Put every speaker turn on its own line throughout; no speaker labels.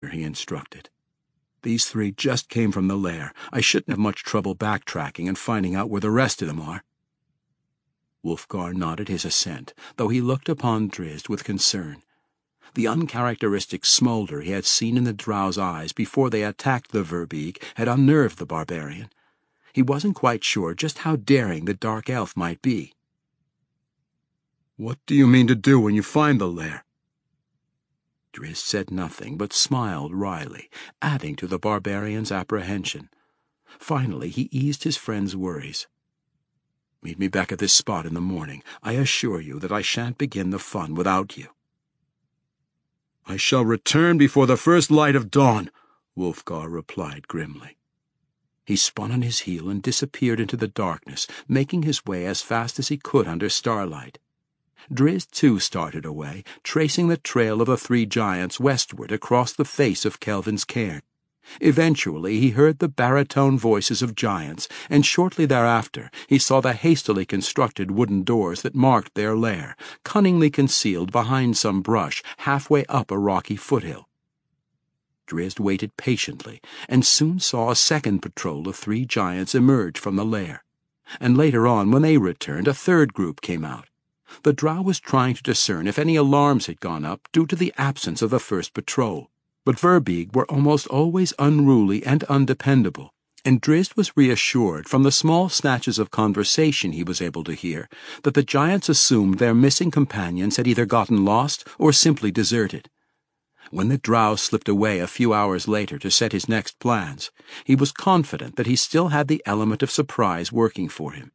he instructed. "These three just came from the lair. I shouldn't have much trouble backtracking and finding out where the rest of them are." Wulfgar nodded his assent, though he looked upon Drizzt with concern. The uncharacteristic smolder he had seen in the Drow's eyes before they attacked the Verbeeg had unnerved the barbarian. He wasn't quite sure just how daring the dark elf might be. "What do you mean to do when you find the lair?" Drizzt said nothing, but smiled wryly, adding to the barbarian's apprehension. Finally he eased his friend's worries. "Meet me back at this spot in the morning. I assure you that I shan't begin the fun without you." "I shall return before the first light of dawn," Wulfgar replied grimly. He spun on his heel and disappeared into the darkness, making his way as fast as he could under starlight. Drizzt too started away, tracing the trail of the three giants westward across the face of Kelvin's cairn. Eventually he heard the baritone voices of giants, and shortly thereafter he saw the hastily constructed wooden doors that marked their lair, cunningly concealed behind some brush halfway up a rocky foothill. Drizzt waited patiently, and soon saw a second patrol of three giants emerge from the lair. And later on, when they returned, a third group came out. The Drow was trying to discern if any alarms had gone up due to the absence of the first patrol. But Verbeeg were almost always unruly and undependable, and Drizzt was reassured from the small snatches of conversation he was able to hear that the giants assumed their missing companions had either gotten lost or simply deserted. When the Drow slipped away a few hours later to set his next plans, he was confident that he still had the element of surprise working for him.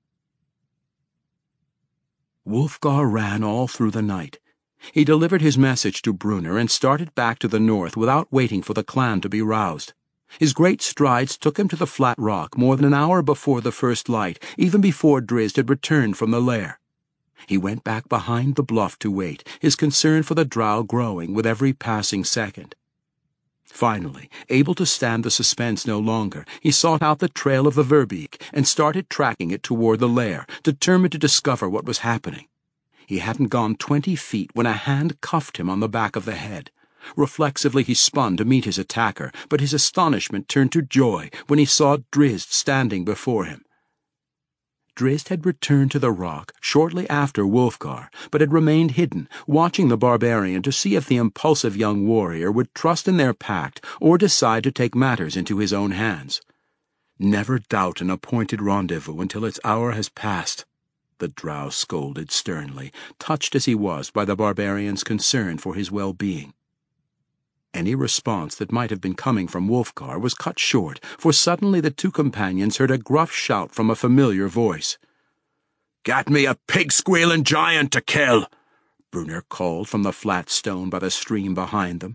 Wulfgar ran all through the night. He delivered his message to Brunner and started back to the north without waiting for the clan to be roused. His great strides took him to the flat rock more than an hour before the first light, even before Drizzt had returned from the lair. He went back behind the bluff to wait, his concern for the Drow growing with every passing second. Finally, able to stand the suspense no longer, he sought out the trail of the Verbeeg and started tracking it toward the lair, determined to discover what was happening. He hadn't gone 20 feet when a hand cuffed him on the back of the head. Reflexively he spun to meet his attacker, but his astonishment turned to joy when he saw Drizzt standing before him. Drizzt had returned to the rock shortly after Wulfgar, but had remained hidden, watching the barbarian to see if the impulsive young warrior would trust in their pact or decide to take matters into his own hands. "Never doubt an appointed rendezvous until its hour has passed," the Drow scolded sternly, touched as he was by the barbarian's concern for his well-being. Any response that might have been coming from Wulfgar was cut short, for suddenly the two companions heard a gruff shout from a familiar voice. "Get me a pig-squealing giant to kill!" Brunner called from the flat stone by the stream behind them.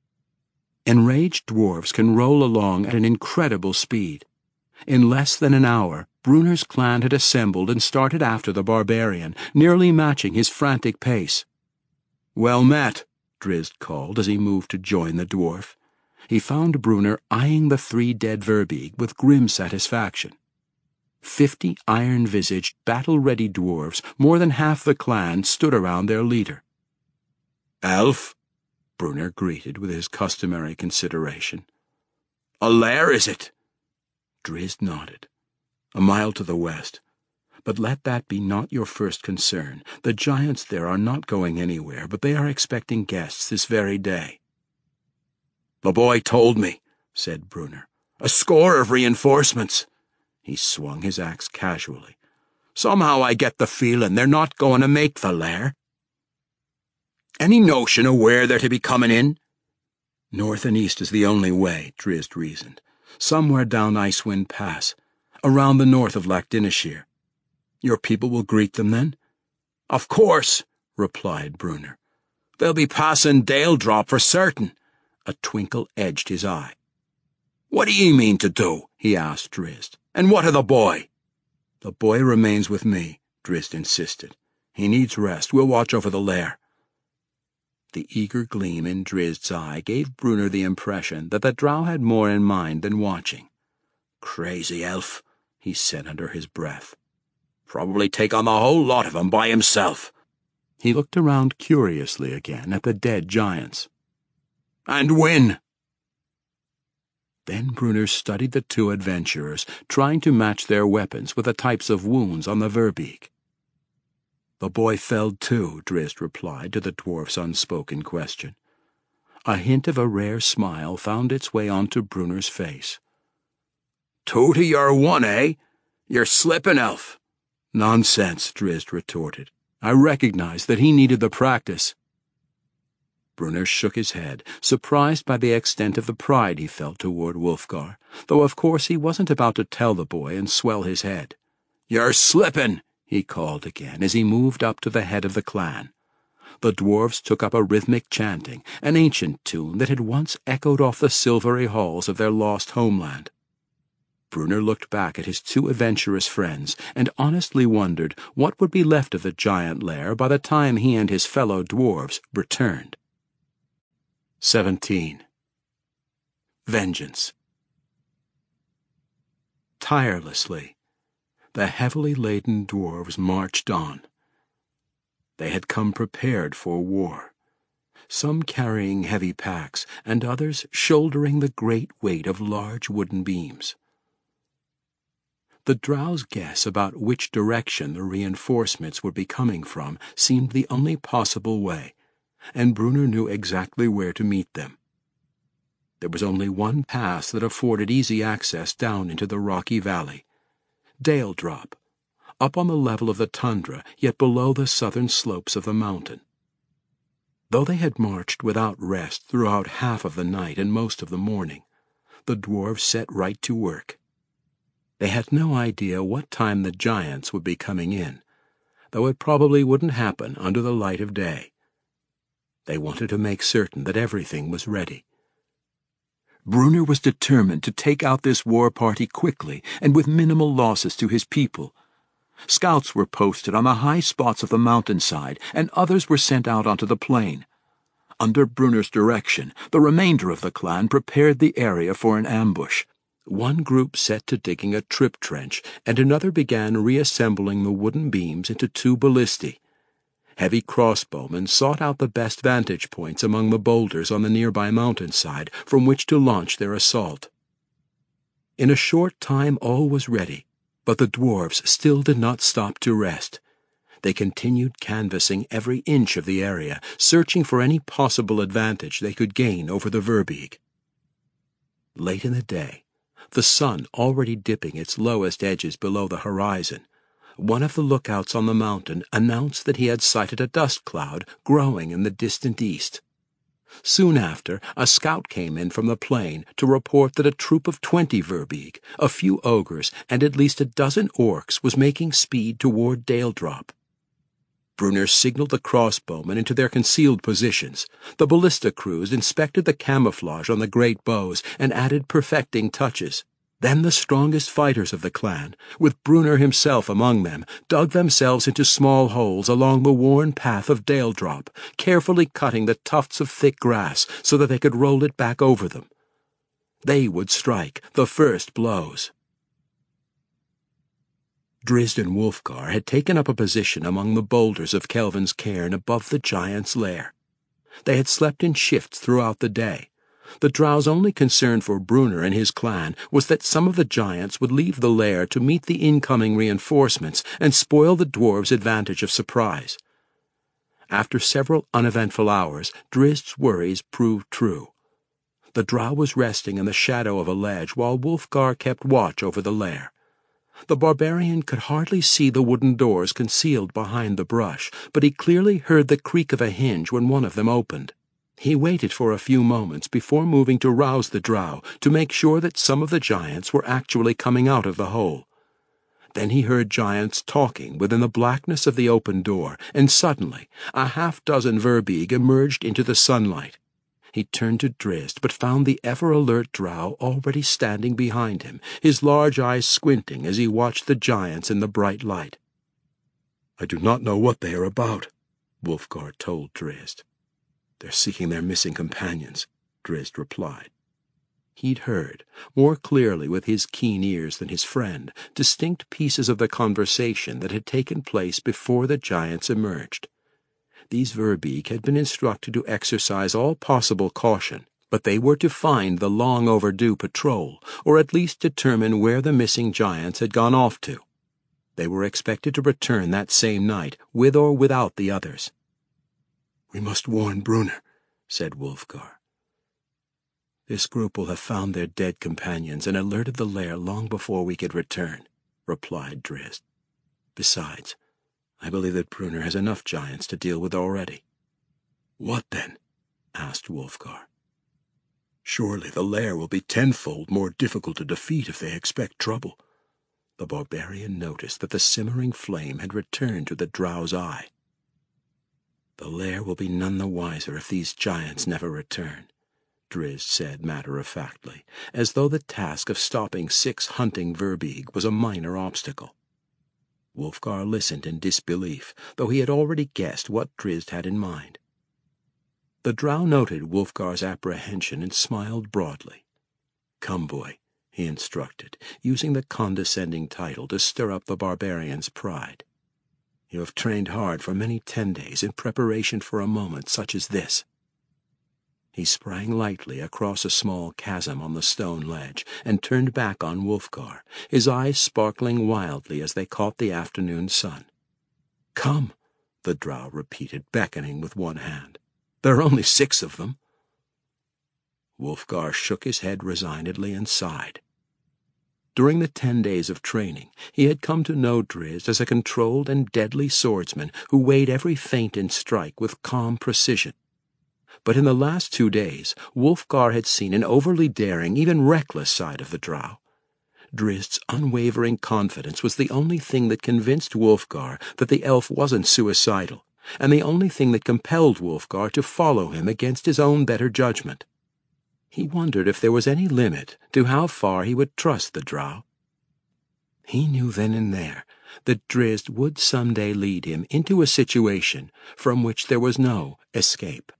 Enraged dwarves can roll along at an incredible speed. In less than an hour, Brunner's clan had assembled and started after the barbarian, nearly matching his frantic pace. "Well met," Drizzt called as he moved to join the dwarf. He found Brunner eyeing the three dead Verbeeg with grim satisfaction. 50 iron-visaged, battle-ready dwarves, more than half the clan, stood around their leader. "Elf," Brunner greeted with his customary consideration. "A lair, is it?" Drizzt nodded. "A mile to the west. But let that be not your first concern. The giants there are not going anywhere, but they are expecting guests this very day." "The boy told me," said Brunner. "A score of reinforcements." He swung his axe casually. "Somehow I get the feeling they're not going to make the lair." "Any notion of where they're to be coming in?" "North and east is the only way," Drizzt reasoned. "Somewhere down Icewind Pass, around the north of Lac-Dinishir. Your people will greet them then?" "Of course," replied Brunner. "They'll be passing Daledrop for certain." A twinkle edged his eye. "What do ye mean to do?" he asked Drizzt. "And what of the boy?" "The boy remains with me," Drizzt insisted. "He needs rest. We'll watch over the lair." The eager gleam in Drizzt's eye gave Brunner the impression that the Drow had more in mind than watching. "Crazy elf," he said under his breath. "Probably take on the whole lot of 'em by himself." He looked around curiously again at the dead giants. "And win," Then Brunner studied the two adventurers, trying to match their weapons with the types of wounds on the Verbeek. "The boy felled too," Drizzt replied to the dwarf's unspoken question. A hint of a rare smile found its way onto Brunner's face. "Two to your one, eh? You're slippin', Elf." "Nonsense," Drizzt retorted. "I recognized that he needed the practice." Brunner shook his head, surprised by the extent of the pride he felt toward Wulfgar, though of course he wasn't about to tell the boy and swell his head. "You're slippin'," he called again as he moved up to the head of the clan. The dwarves took up a rhythmic chanting, an ancient tune that had once echoed off the silvery halls of their lost homeland. Brunner looked back at his two adventurous friends and honestly wondered what would be left of the giant lair by the time he and his fellow dwarves returned. 17. Vengeance. Tirelessly, the heavily laden dwarves marched on. They had come prepared for war, some carrying heavy packs and others shouldering the great weight of large wooden beams. The Drow's guess about which direction the reinforcements would be coming from seemed the only possible way, and Brunner knew exactly where to meet them. There was only one pass that afforded easy access down into the rocky valley, Dale Drop, up on the level of the tundra, yet below the southern slopes of the mountain. Though they had marched without rest throughout half of the night and most of the morning, the dwarves set right to work. They had no idea what time the giants would be coming in, though it probably wouldn't happen under the light of day. They wanted to make certain that everything was ready. Brunner was determined to take out this war party quickly and with minimal losses to his people. Scouts were posted on the high spots of the mountainside, and others were sent out onto the plain. Under Brunner's direction, the remainder of the clan prepared the area for an ambush. One group set to digging a trip trench, and another began reassembling the wooden beams into two ballistae. Heavy crossbowmen sought out the best vantage points among the boulders on the nearby mountainside from which to launch their assault. In a short time all was ready, but the dwarves still did not stop to rest. They continued canvassing every inch of the area, searching for any possible advantage they could gain over the Verbeek. Late in the day, the sun already dipping its lowest edges below the horizon, one of the lookouts on the mountain announced that he had sighted a dust cloud growing in the distant east. Soon after, a scout came in from the plain to report that a troop of 20 Verbeek, a few ogres, and at least a dozen orcs was making speed toward Dale Drop. Brunner signaled the crossbowmen into their concealed positions. The ballista crews inspected the camouflage on the great bows and added perfecting touches. Then the strongest fighters of the clan, with Brunner himself among them, dug themselves into small holes along the worn path of Dale Drop, carefully cutting the tufts of thick grass so that they could roll it back over them. They would strike the first blows. Drizzt and Wulfgar had taken up a position among the boulders of Kelvin's cairn above the giant's lair. They had slept in shifts throughout the day. The Drow's only concern for Brunner and his clan was that some of the giants would leave the lair to meet the incoming reinforcements and spoil the dwarves' advantage of surprise. After several uneventful hours, Drizzt's worries proved true. The Drow was resting in the shadow of a ledge while Wulfgar kept watch over the lair. The barbarian could hardly see the wooden doors concealed behind the brush, but he clearly heard the creak of a hinge when one of them opened. He waited for a few moments before moving to rouse the Drow to make sure that some of the giants were actually coming out of the hole. Then he heard giants talking within the blackness of the open door, and suddenly a half-dozen Verbeeg emerged into the sunlight. He turned to Drizzt, but found the ever-alert Drow already standing behind him, his large eyes squinting as he watched the giants in the bright light. "I do not know what they are about," Wulfgar told Drizzt. "They're seeking their missing companions," Drizzt replied. He'd heard, more clearly with his keen ears than his friend, distinct pieces of the conversation that had taken place before the giants emerged. These Verbeeg had been instructed to exercise all possible caution, But they were to find the long-overdue patrol, or at least determine where the missing giants had gone off to. They were expected to return that same night, with or without the others.
"We must warn Brunner," said Wulfgar.
"This group will have found their dead companions and alerted the lair long before we could return," replied Drizzt. "Besides, I believe that Brunner has enough giants to deal with already."
"What then?"
asked Wulfgar.
"Surely the lair will be tenfold more difficult to defeat if they expect trouble."
The barbarian noticed that the simmering flame had returned to the drow's eye. "The lair will be none the wiser if these giants never return," Drizzt said matter-of-factly, as though the task of stopping 6 hunting Verbeeg was a minor obstacle. Wulfgar listened in disbelief, though he had already guessed what Drizzt had in mind. The drow noted Wulfgar's apprehension and smiled broadly. "Come, boy," he instructed, using the condescending title to stir up the barbarian's pride. "You have trained hard for many 10 days in preparation for a moment such as this." He sprang lightly across a small chasm on the stone ledge and turned back on Wulfgar, his eyes sparkling wildly as they caught the afternoon sun. "Come," the drow repeated, beckoning with one hand. "There are only 6 of them." Wulfgar shook his head resignedly and sighed. During the 10 days of training, he had come to know Drizzt as a controlled and deadly swordsman who weighed every feint and strike with calm precision. But in the last 2 days, Wulfgar had seen an overly daring, even reckless side of the drow. Drizzt's unwavering confidence was the only thing that convinced Wulfgar that the elf wasn't suicidal, and the only thing that compelled Wulfgar to follow him against his own better judgment. He wondered if there was any limit to how far he would trust the drow. He knew then and there that Drizzt would someday lead him into a situation from which there was no escape.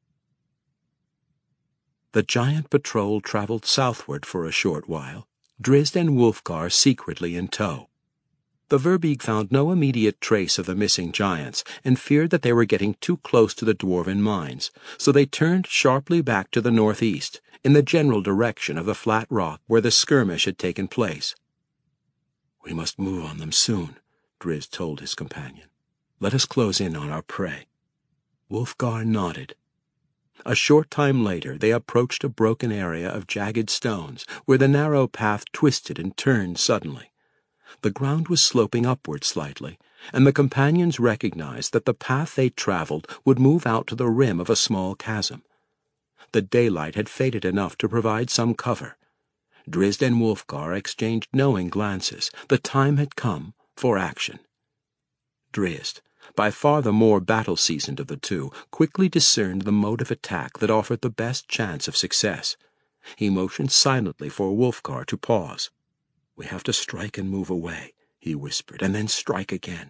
The giant patrol traveled southward for a short while, Drizzt and Wulfgar secretly in tow. The Verbeeg found no immediate trace of the missing giants and feared that they were getting too close to the dwarven mines, so they turned sharply back to the northeast, in the general direction of the flat rock where the skirmish had taken place. "We must move on them soon," Drizzt told his companion. "Let us close in on our prey." Wulfgar nodded. A short time later they approached a broken area of jagged stones where the narrow path twisted and turned suddenly. The ground was sloping upward slightly, and the companions recognized that the path they traveled would move out to the rim of a small chasm. The daylight had faded enough to provide some cover. Drizzt and Wulfgar exchanged knowing glances. The time had come for action. Drizzt, by far the more battle-seasoned of the two, quickly discerned the mode of attack that offered the best chance of success. He motioned silently for Wulfgar to pause. "We have to strike and move away," he whispered, "and then strike again."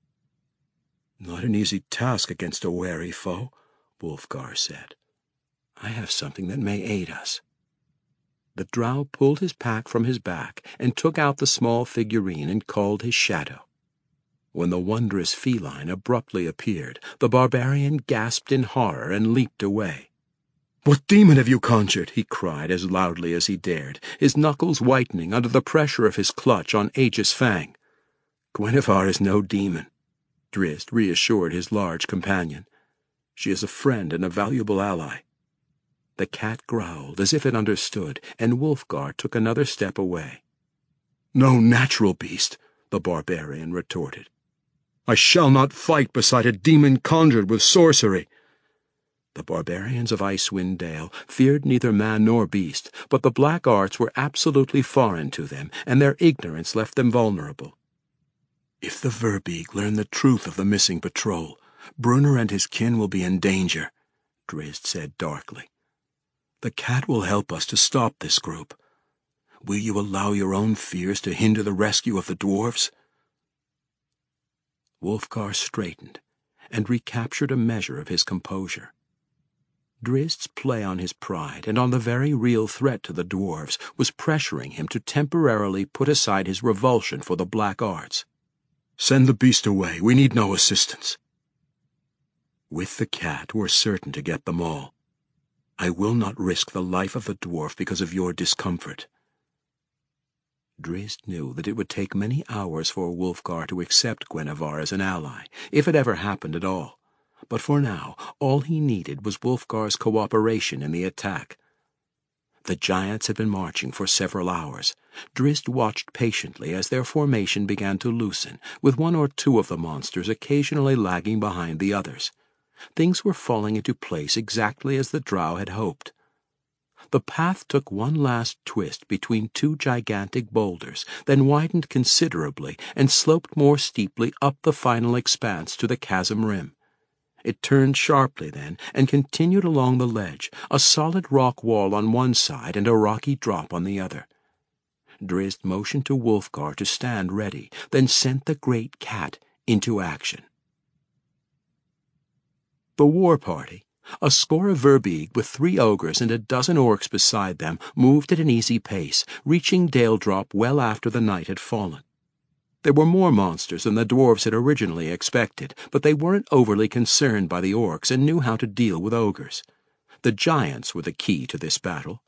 "Not an easy task against a wary foe,"
Wulfgar said. "I have something that may aid us." The drow pulled his pack from his back and took out the small figurine and called his shadow. When the wondrous feline abruptly appeared, the barbarian gasped in horror and leaped away.
"What demon have you conjured?"
he cried as loudly as he dared, his knuckles whitening under the pressure of his clutch on Aegis Fang.
"Gwenevere is no demon,"
Drizzt reassured his large companion. "She is a friend and a valuable ally." The cat growled as if it understood, and Wulfgar took another step away.
"No natural beast," the barbarian retorted. "I shall not fight beside a demon conjured with sorcery."
The barbarians of Icewind Dale feared neither man nor beast, but the black arts were absolutely foreign to them, and their ignorance left them vulnerable.
"If the Verbeeg learn the truth of the missing patrol, Brunner and his kin will be in danger," Drizzt said darkly. "The cat will help us to stop this group. Will you allow your own fears to hinder the rescue of the dwarves?" Wulfgar straightened and recaptured a measure of his composure. Drizzt's play on his pride and on the very real threat to the dwarves was pressuring him to temporarily put aside his revulsion for the black arts. "Send the beast away. We need no assistance."
With the cat, we're certain to get them all. I will not risk the life of the dwarf because of your discomfort." Drizzt knew that it would take many hours for Wulfgar to accept Guenhwyvar as an ally, if it ever happened at all. But for now, all he needed was Wulfgar's cooperation in the attack. The giants had been marching for several hours. Drizzt watched patiently as their formation began to loosen, with one or two of the monsters occasionally lagging behind the others. Things were falling into place exactly as the drow had hoped. The path took one last twist between two gigantic boulders, then widened considerably and sloped more steeply up the final expanse to the chasm rim. It turned sharply then and continued along the ledge, a solid rock wall on one side and a rocky drop on the other. Drizzt motioned to Wulfgar to stand ready, then sent the great cat into action. The war party, a score of Verbeeg with 3 ogres and a dozen orcs beside them, moved at an easy pace, reaching Daledrop well after the night had fallen. There were more monsters than the dwarves had originally expected, but they weren't overly concerned by the orcs and knew how to deal with ogres. The giants were the key to this battle.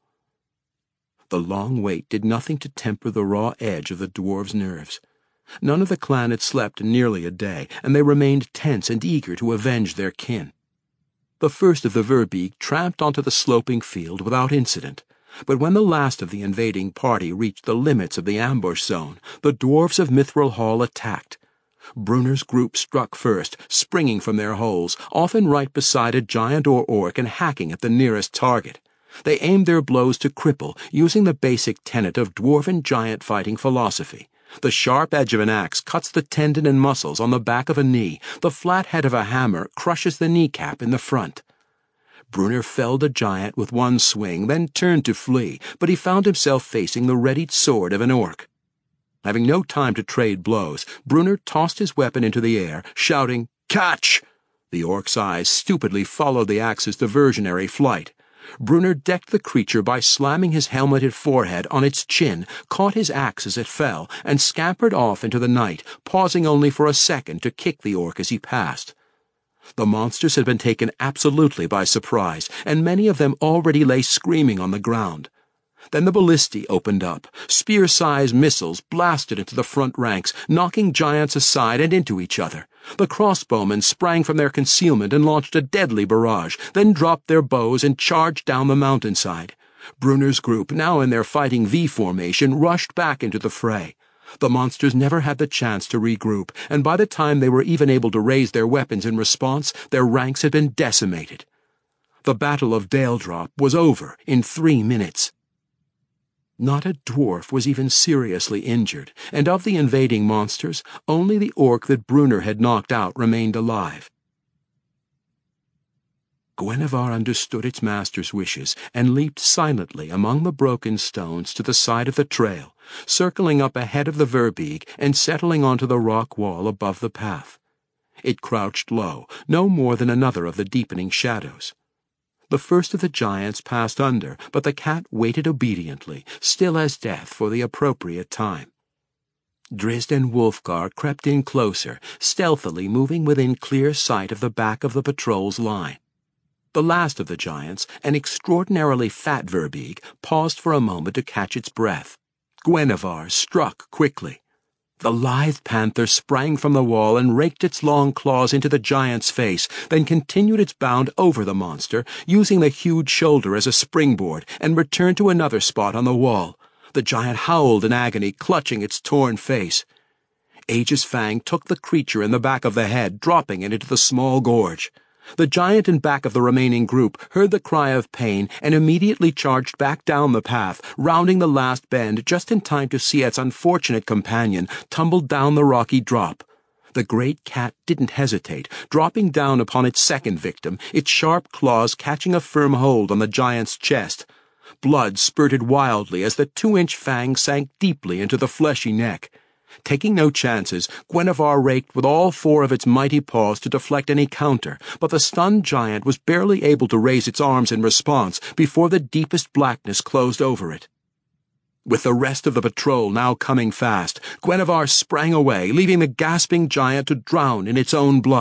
The long wait did nothing to temper the raw edge of the dwarves' nerves. None of the clan had slept in nearly a day, and they remained tense and eager to avenge their kin. The first of the Verbeeg tramped onto the sloping field without incident, but when the last of the invading party reached the limits of the ambush zone, the dwarves of Mithril Hall attacked. Brunner's group struck first, springing from their holes, often right beside a giant or orc and hacking at the nearest target. They aimed their blows to cripple, using the basic tenet of dwarven giant fighting philosophy. The sharp edge of an axe cuts the tendon and muscles on the back of a knee. The flat head of a hammer crushes the kneecap in the front. Brunner felled a giant with one swing, then turned to flee, but he found himself facing the readied sword of an orc. Having no time to trade blows, Brunner tossed his weapon into the air, shouting, "Catch!" The orc's eyes stupidly followed the axe's diversionary flight. Brunner decked the creature by slamming his helmeted forehead on its chin, caught his axe as it fell, and scampered off into the night, pausing only for a second to kick the orc as he passed. The monsters had been taken absolutely by surprise, and many of them already lay screaming on the ground. Then the ballistae opened up. Spear-sized missiles blasted into the front ranks, knocking giants aside and into each other. The crossbowmen sprang from their concealment and launched a deadly barrage, then dropped their bows and charged down the mountainside. Brunner's group, now in their fighting V formation, rushed back into the fray. The monsters never had the chance to regroup, and by the time they were even able to raise their weapons in response, their ranks had been decimated. The Battle of Daledrop was over in 3 minutes. Not a dwarf was even seriously injured, and of the invading monsters, only the orc that Brunner had knocked out remained alive. Guenhwyvar understood its master's wishes and leaped silently among the broken stones to the side of the trail, circling up ahead of the Verbeeg and settling onto the rock wall above the path. It crouched low, no more than another of the deepening shadows. The first of the giants passed under, but the cat waited obediently, still as death for the appropriate time. Drizzt and Wulfgar crept in closer, stealthily moving within clear sight of the back of the patrol's line. The last of the giants, an extraordinarily fat Verbeeg, paused for a moment to catch its breath. Guenhwyvar struck quickly. The lithe panther sprang from the wall and raked its long claws into the giant's face, then continued its bound over the monster, using the huge shoulder as a springboard, and returned to another spot on the wall. The giant howled in agony, clutching its torn face. Aegis Fang took the creature in the back of the head, dropping it into the small gorge. The giant in back of the remaining group heard the cry of pain and immediately charged back down the path, rounding the last bend just in time to see its unfortunate companion tumble down the rocky drop. The great cat didn't hesitate, dropping down upon its second victim, its sharp claws catching a firm hold on the giant's chest. Blood spurted wildly as the 2-inch fang sank deeply into the fleshy neck. Taking no chances, Guenhwyvar raked with all 4 of its mighty paws to deflect any counter, but the stunned giant was barely able to raise its arms in response before the deepest blackness closed over it. With the rest of the patrol now coming fast, Guenhwyvar sprang away, leaving the gasping giant to drown in its own blood.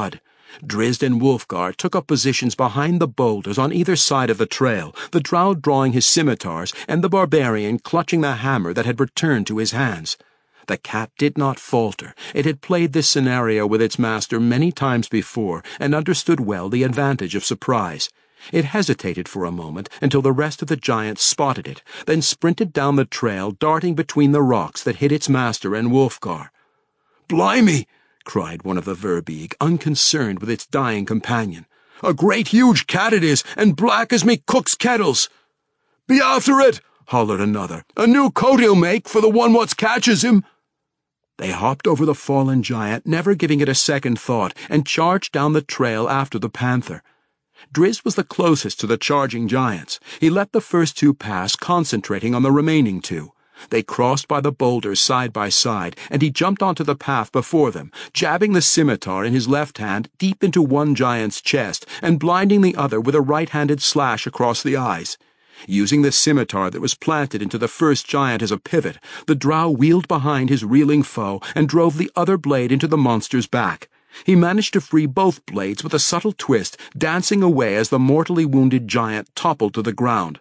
Drizzt and Wulfgar took up positions behind the boulders on either side of the trail, the drow drawing his scimitars and the barbarian clutching the hammer that had returned to his hands. The cat did not falter. It had played this scenario with its master many times before and understood well the advantage of surprise. It hesitated for a moment until the rest of the giants spotted it, then sprinted down the trail, darting between the rocks that hid its master and Wulfgar. "Blimey!" cried one of the Verbeeg, unconcerned with its dying companion. "A great huge cat it is, and black as me cook's kettles." "Be after it!" hollered another. "A new coat he'll make for the one what catches him." They hopped over the fallen giant, never giving it a second thought, and charged down the trail after the panther. Drizzt was the closest to the charging giants. He let the first two pass, concentrating on the remaining two. They crossed by the boulders side by side, and he jumped onto the path before them, jabbing the scimitar in his left hand deep into one giant's chest and blinding the other with a right-handed slash across the eyes. Using the scimitar that was planted into the first giant as a pivot, the drow wheeled behind his reeling foe and drove the other blade into the monster's back. He managed to free both blades with a subtle twist, dancing away as the mortally wounded giant toppled to the ground.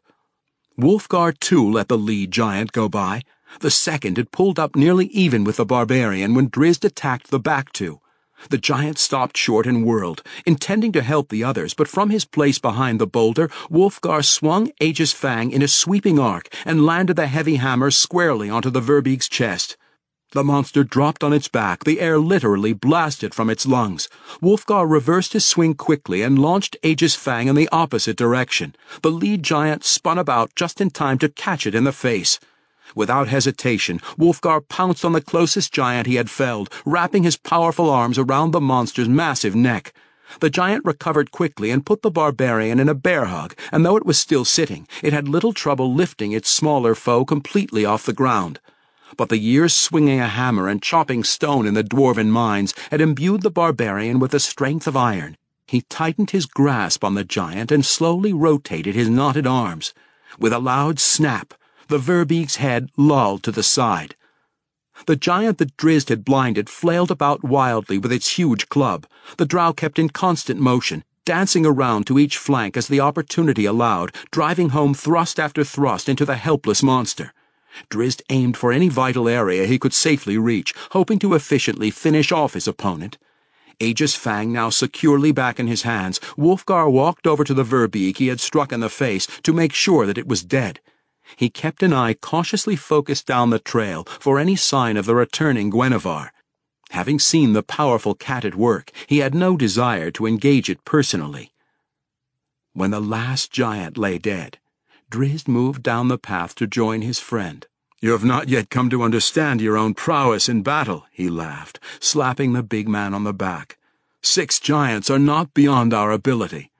Wulfgar too let the lead giant go by. The second had pulled up nearly even with the barbarian when Drizzt attacked the back two. The giant stopped short and whirled, intending to help the others, but from his place behind the boulder, Wulfgar swung Aegis Fang in a sweeping arc and landed the heavy hammer squarely onto the Verbeeg's chest. The monster dropped on its back, the air literally blasted from its lungs. Wulfgar reversed his swing quickly and launched Aegis Fang in the opposite direction. The lead giant spun about just in time to catch it in the face. Without hesitation, Wulfgar pounced on the closest giant he had felled, wrapping his powerful arms around the monster's massive neck. The giant recovered quickly and put the barbarian in a bear hug, and though it was still sitting, it had little trouble lifting its smaller foe completely off the ground. But the years swinging a hammer and chopping stone in the dwarven mines had imbued the barbarian with the strength of iron. He tightened his grasp on the giant and slowly rotated his knotted arms. With a loud snap, the Verbeeg's head lolled to the side. The giant that Drizzt had blinded flailed about wildly with its huge club. The drow kept in constant motion, dancing around to each flank as the opportunity allowed, driving home thrust after thrust into the helpless monster. Drizzt aimed for any vital area he could safely reach, hoping to efficiently finish off his opponent. Aegis Fang now securely back in his hands, Wulfgar walked over to the Verbeeg he had struck in the face to make sure that it was dead. He kept an eye cautiously focused down the trail for any sign of the returning Gwenhwyvar. Having seen the powerful cat at work, he had no desire to engage it personally. When the last giant lay dead, Drizzt moved down the path to join his friend. "You have not yet come to understand your own prowess in battle," he laughed, slapping the big man on the back. 6 giants are not beyond our ability."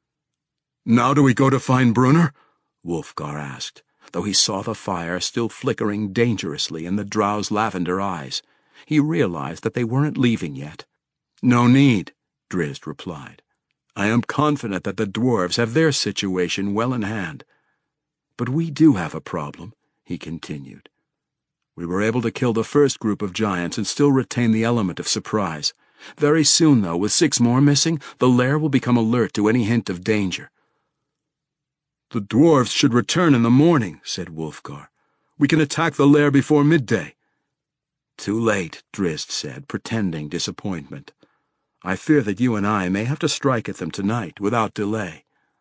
"Now do we go to find Brunner?" Wulfgar asked, though he saw the fire still flickering dangerously in the drow's lavender eyes. He realized that they weren't leaving yet. "No need," Drizzt replied. "I am confident that the dwarves have their situation well in hand. But we do have a problem," he continued. "We were able to kill the first group of giants and still retain the element of surprise. Very soon, though, with 6 more missing, the lair will become alert to any hint of danger." "The dwarves should return in the morning," said Wulfgar. "We can attack the lair before midday." "Too late," Drizzt said, pretending disappointment. "I fear that you and I may have to strike at them tonight without delay."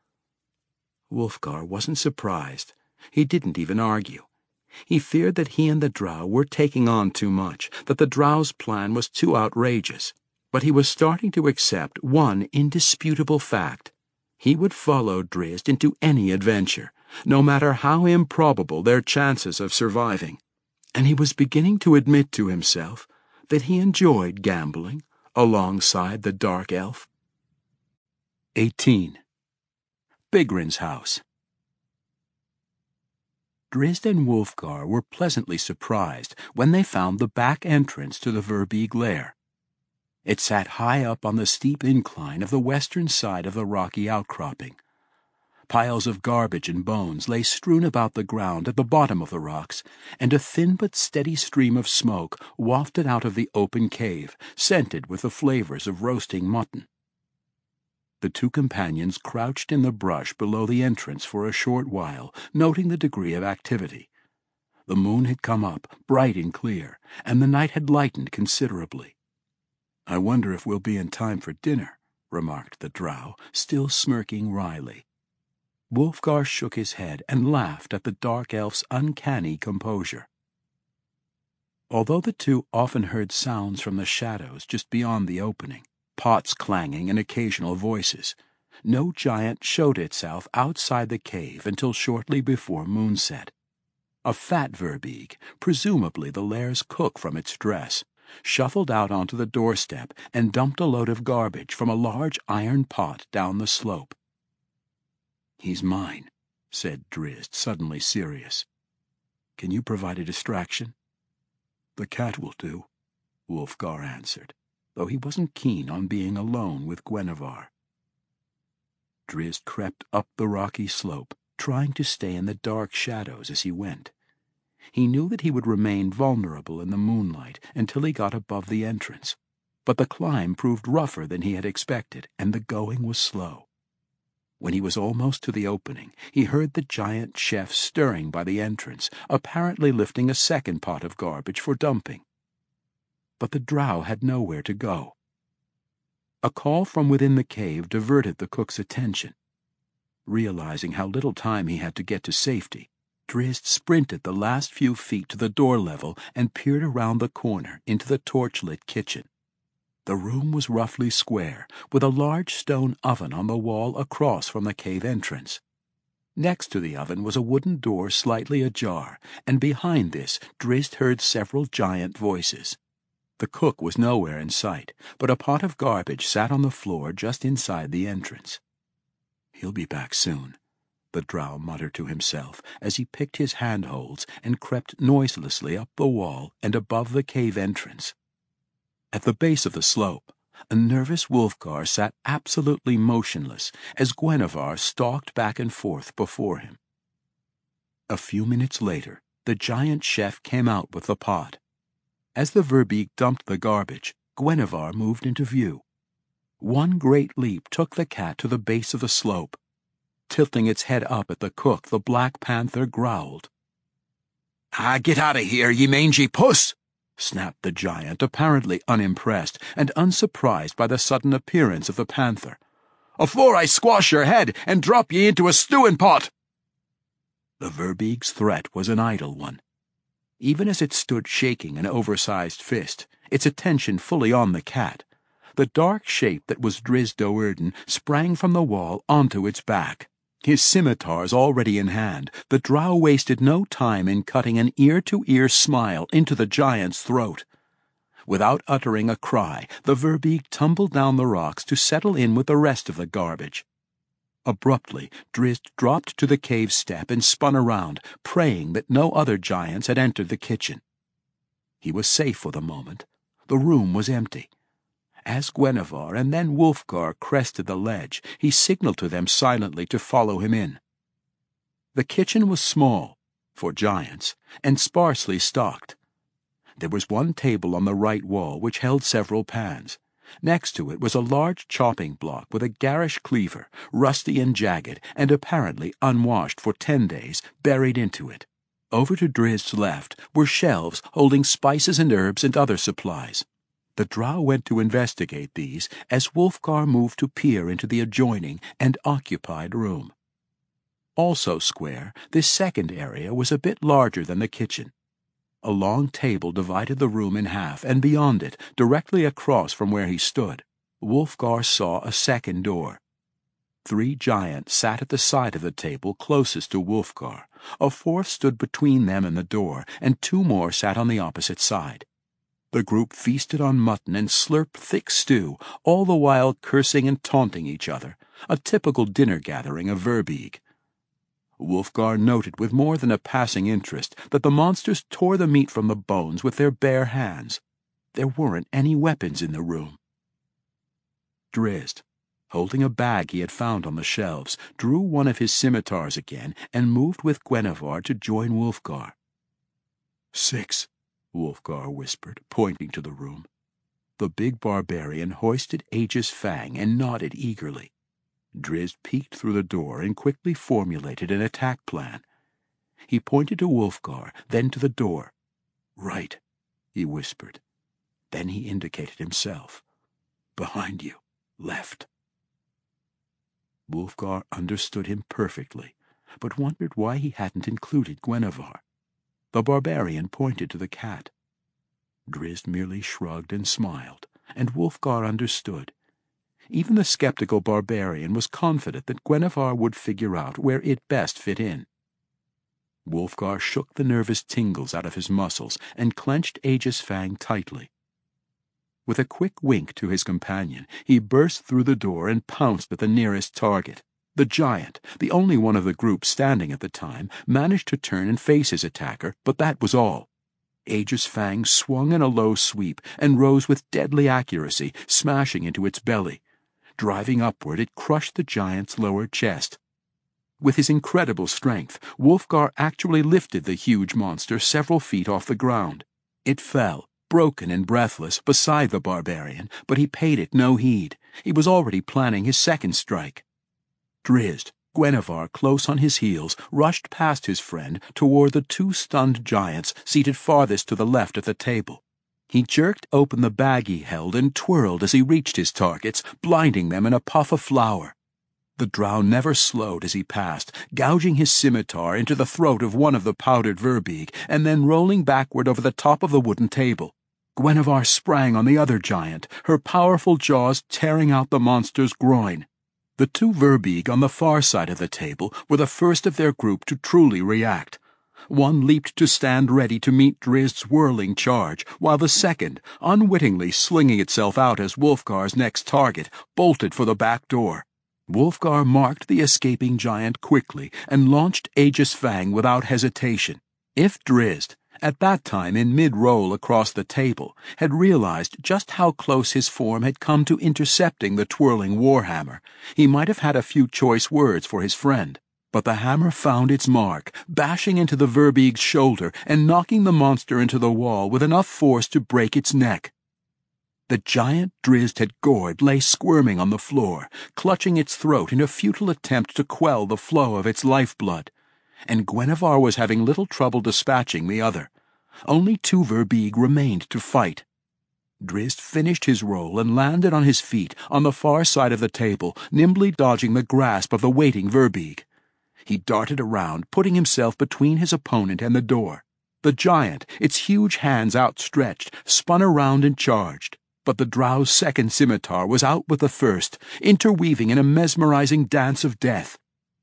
Wulfgar wasn't surprised. He didn't even argue. He feared that he and the drow were taking on too much, that the drow's plan was too outrageous. But he was starting to accept one indisputable fact. He would follow Drizzt into any adventure, no matter how improbable their chances of surviving. And he was beginning to admit to himself that he enjoyed gambling alongside the dark elf. 18. Bigrin's house. Drizzt and Wulfgar were pleasantly surprised when they found the back entrance to the Verbeeg lair. It sat high up on the steep incline of the western side of the rocky outcropping. Piles of garbage and bones lay strewn about the ground at the bottom of the rocks, and a thin but steady stream of smoke wafted out of the open cave, scented with the flavors of roasting mutton. The two companions crouched in the brush below the entrance for a short while, noting the degree of activity. The moon had come up, bright and clear, and the night had lightened considerably. "I wonder if we'll be in time for dinner," remarked the drow, still smirking wryly. Wulfgar shook his head and laughed at the dark elf's uncanny composure. Although the two often heard sounds from the shadows just beyond the opening, pots clanging and occasional voices, no giant showed itself outside the cave until shortly before moonset. A fat Verbeeg, presumably the lair's cook from its dress, shuffled out onto the doorstep and dumped a load of garbage from a large iron pot down the slope. "He's mine," said Drizzt, suddenly serious. "Can you provide a distraction?" "The cat will do," Wulfgar answered, though he wasn't keen on being alone with Gwenevere. Drizzt crept up the rocky slope, trying to stay in the dark shadows as he went. He knew that he would remain vulnerable in the moonlight until he got above the entrance, but the climb proved rougher than he had expected, and the going was slow. When he was almost to the opening, he heard the giant chef stirring by the entrance, apparently lifting a second pot of garbage for dumping. But the drow had nowhere to go. A call from within the cave diverted the cook's attention. Realizing how little time he had to get to safety, Drizzt sprinted the last few feet to the door level and peered around the corner into the torchlit kitchen. The room was roughly square, with a large stone oven on the wall across from the cave entrance. Next to the oven was a wooden door slightly ajar, and behind this Drizzt heard several giant voices. The cook was nowhere in sight, but a pot of garbage sat on the floor just inside the entrance. "He'll be back soon," the drow muttered to himself as he picked his handholds and crept noiselessly up the wall and above the cave entrance. At the base of the slope, a nervous Wulfgar sat absolutely motionless as Gwenevere stalked back and forth before him. A few minutes later, the giant chef came out with the pot. As the Verbeeg dumped the garbage, Gwenevere moved into view. One great leap took the cat to the base of the slope. Tilting its head up at the cook, the Black Panther growled.
Get out of here, ye mangy puss!" snapped the giant, apparently unimpressed and unsurprised by the sudden appearance of the panther. "Afore I squash your head and drop ye into a stewing pot!" The Verbeeg's threat was an idle one. Even as it stood shaking an oversized fist, its attention fully on the cat, the dark shape that was Drizzt Do'Urden sprang from the wall onto its back. His scimitars already in hand, the drow wasted no time in cutting an ear-to-ear smile into the giant's throat. Without uttering a cry, the Verbeeg tumbled down the rocks to settle in with the rest of the garbage. Abruptly, Drizzt dropped to the cave step and spun around, praying that no other giants had entered the kitchen. He was safe for the moment. The room was empty. As Gwenevere and then Wulfgar crested the ledge, he signaled to them silently to follow him in. The kitchen was small, for giants, and sparsely stocked. There was one table on the right wall which held several pans. Next to it was a large chopping block with a garish cleaver, rusty and jagged, and apparently unwashed for 10 days, buried into it. Over to Drizzt's left were shelves holding spices and herbs and other supplies. The drow went to investigate these as Wulfgar moved to peer into the adjoining and occupied room. Also square, this second area was a bit larger than the kitchen. A long table divided the room in half, and beyond it, directly across from where he stood, Wulfgar saw a second door. 3 giants sat at the side of the table closest to Wulfgar. A fourth stood between them and the door, and 2 more sat on the opposite side. The group feasted on mutton and slurped thick stew, all the while cursing and taunting each other, a typical dinner gathering of Verbeeg. Wulfgar noted with more than a passing interest that the monsters tore the meat from the bones with their bare hands. There weren't any weapons in the room. Drizzt, holding a bag he had found on the shelves, drew one of his scimitars again and moved with Gwenevere to join Wulfgar. 6, Wulfgar whispered, pointing to the room. The big barbarian hoisted Aegis Fang and nodded eagerly. Drizzt peeked through the door and quickly formulated an attack plan. He pointed to Wulfgar, then to the door. "Right," he whispered. Then he indicated himself. "Behind you, left." Wulfgar understood him perfectly, but wondered why he hadn't included Gwenevere. The barbarian pointed to the cat. Drizzt merely shrugged and smiled, and Wulfgar understood. Even the skeptical barbarian was confident that Gwenevere would figure out where it best fit in. Wulfgar shook the nervous tingles out of his muscles and clenched Aegis Fang tightly. With a quick wink to his companion, he burst through the door and pounced at the nearest target. The giant, the only one of the group standing at the time, managed to turn and face his attacker, but that was all. Aegis Fang swung in a low sweep and rose with deadly accuracy, smashing into its belly. Driving upward, it crushed the giant's lower chest. With his incredible strength, Wulfgar actually lifted the huge monster several feet off the ground. It fell, broken and breathless, beside the barbarian, but he paid it no heed. He was already planning his second strike. Drizzt, Gwenevere close on his heels, rushed past his friend toward the two stunned giants seated farthest to the left at the table. He jerked open the bag he held and twirled as he reached his targets, blinding them in a puff of flour. The drow never slowed as he passed, gouging his scimitar into the throat of one of the powdered verbeeg and then rolling backward over the top of the wooden table. Gwenevere sprang on the other giant, her powerful jaws tearing out the monster's groin. The two verbeeg on the far side of the table were the first of their group to truly react. One leaped to stand ready to meet Drizzt's whirling charge, while the second, unwittingly slinging itself out as Wulfgar's next target, bolted for the back door. Wulfgar marked the escaping giant quickly and launched Aegis Fang without hesitation. If Drizzt, at that time in mid-roll across the table, had realized just how close his form had come to intercepting the twirling warhammer, he might have had a few choice words for his friend. But the hammer found its mark, bashing into the verbeeg's shoulder and knocking the monster into the wall with enough force to break its neck. The giant Drizzt had gored lay squirming on the floor, clutching its throat in a futile attempt to quell the flow of its lifeblood. And Gwenevere was having little trouble dispatching the other. Only two verbeeg remained to fight. Drizzt finished his roll and landed on his feet on the far side of the table, nimbly dodging the grasp of the waiting verbeeg. He darted around, putting himself between his opponent and the door. The giant, its huge hands outstretched, spun around and charged. But the drow's second scimitar was out with the first, interweaving in a mesmerizing dance of death.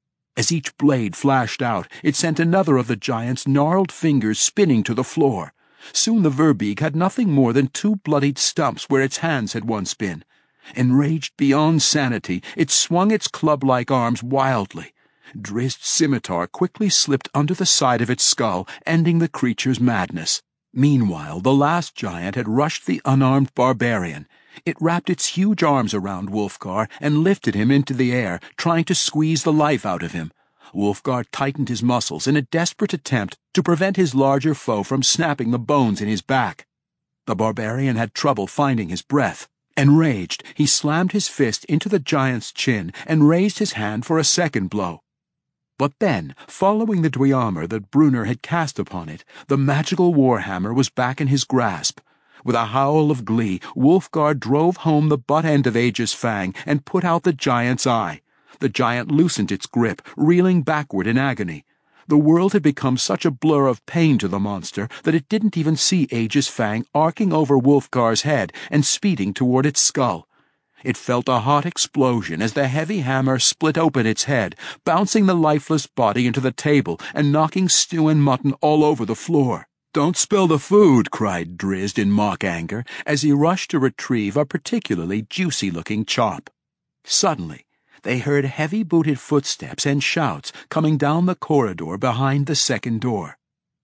As each blade flashed out, it sent another of the giant's gnarled fingers spinning to the floor. Soon the verbeeg had nothing more than two bloodied stumps where its hands had once been. Enraged beyond sanity, it swung its club-like arms wildly. Drizzt's scimitar quickly slipped under the side of its skull, ending the creature's madness. Meanwhile, the last giant had rushed the unarmed barbarian. It wrapped its huge arms around Wulfgar and lifted him into the air, trying to squeeze the life out of him. Wulfgar tightened his muscles in a desperate attempt to prevent his larger foe from snapping the bones in his back. The barbarian had trouble finding his breath. Enraged, he slammed his fist into the giant's chin and raised his hand for a second blow. But then, following the Dweomer that Brunner had cast upon it, the magical warhammer was back in his grasp. With a howl of glee, Wulfgar drove home the butt end of Aegis Fang and put out the giant's eye. The giant loosened its grip, reeling backward in agony. The world had become such a blur of pain to the monster that it didn't even see Aegis Fang arcing over Wulfgar's head and speeding toward its skull. It felt a hot explosion as the heavy hammer split open its head, bouncing the lifeless body into the table and knocking stew and mutton all over the floor. "Don't spill the food," cried Drizzt in mock anger as he rushed to retrieve a particularly juicy-looking chop. Suddenly, they heard heavy-booted footsteps and shouts coming down the corridor behind the second door.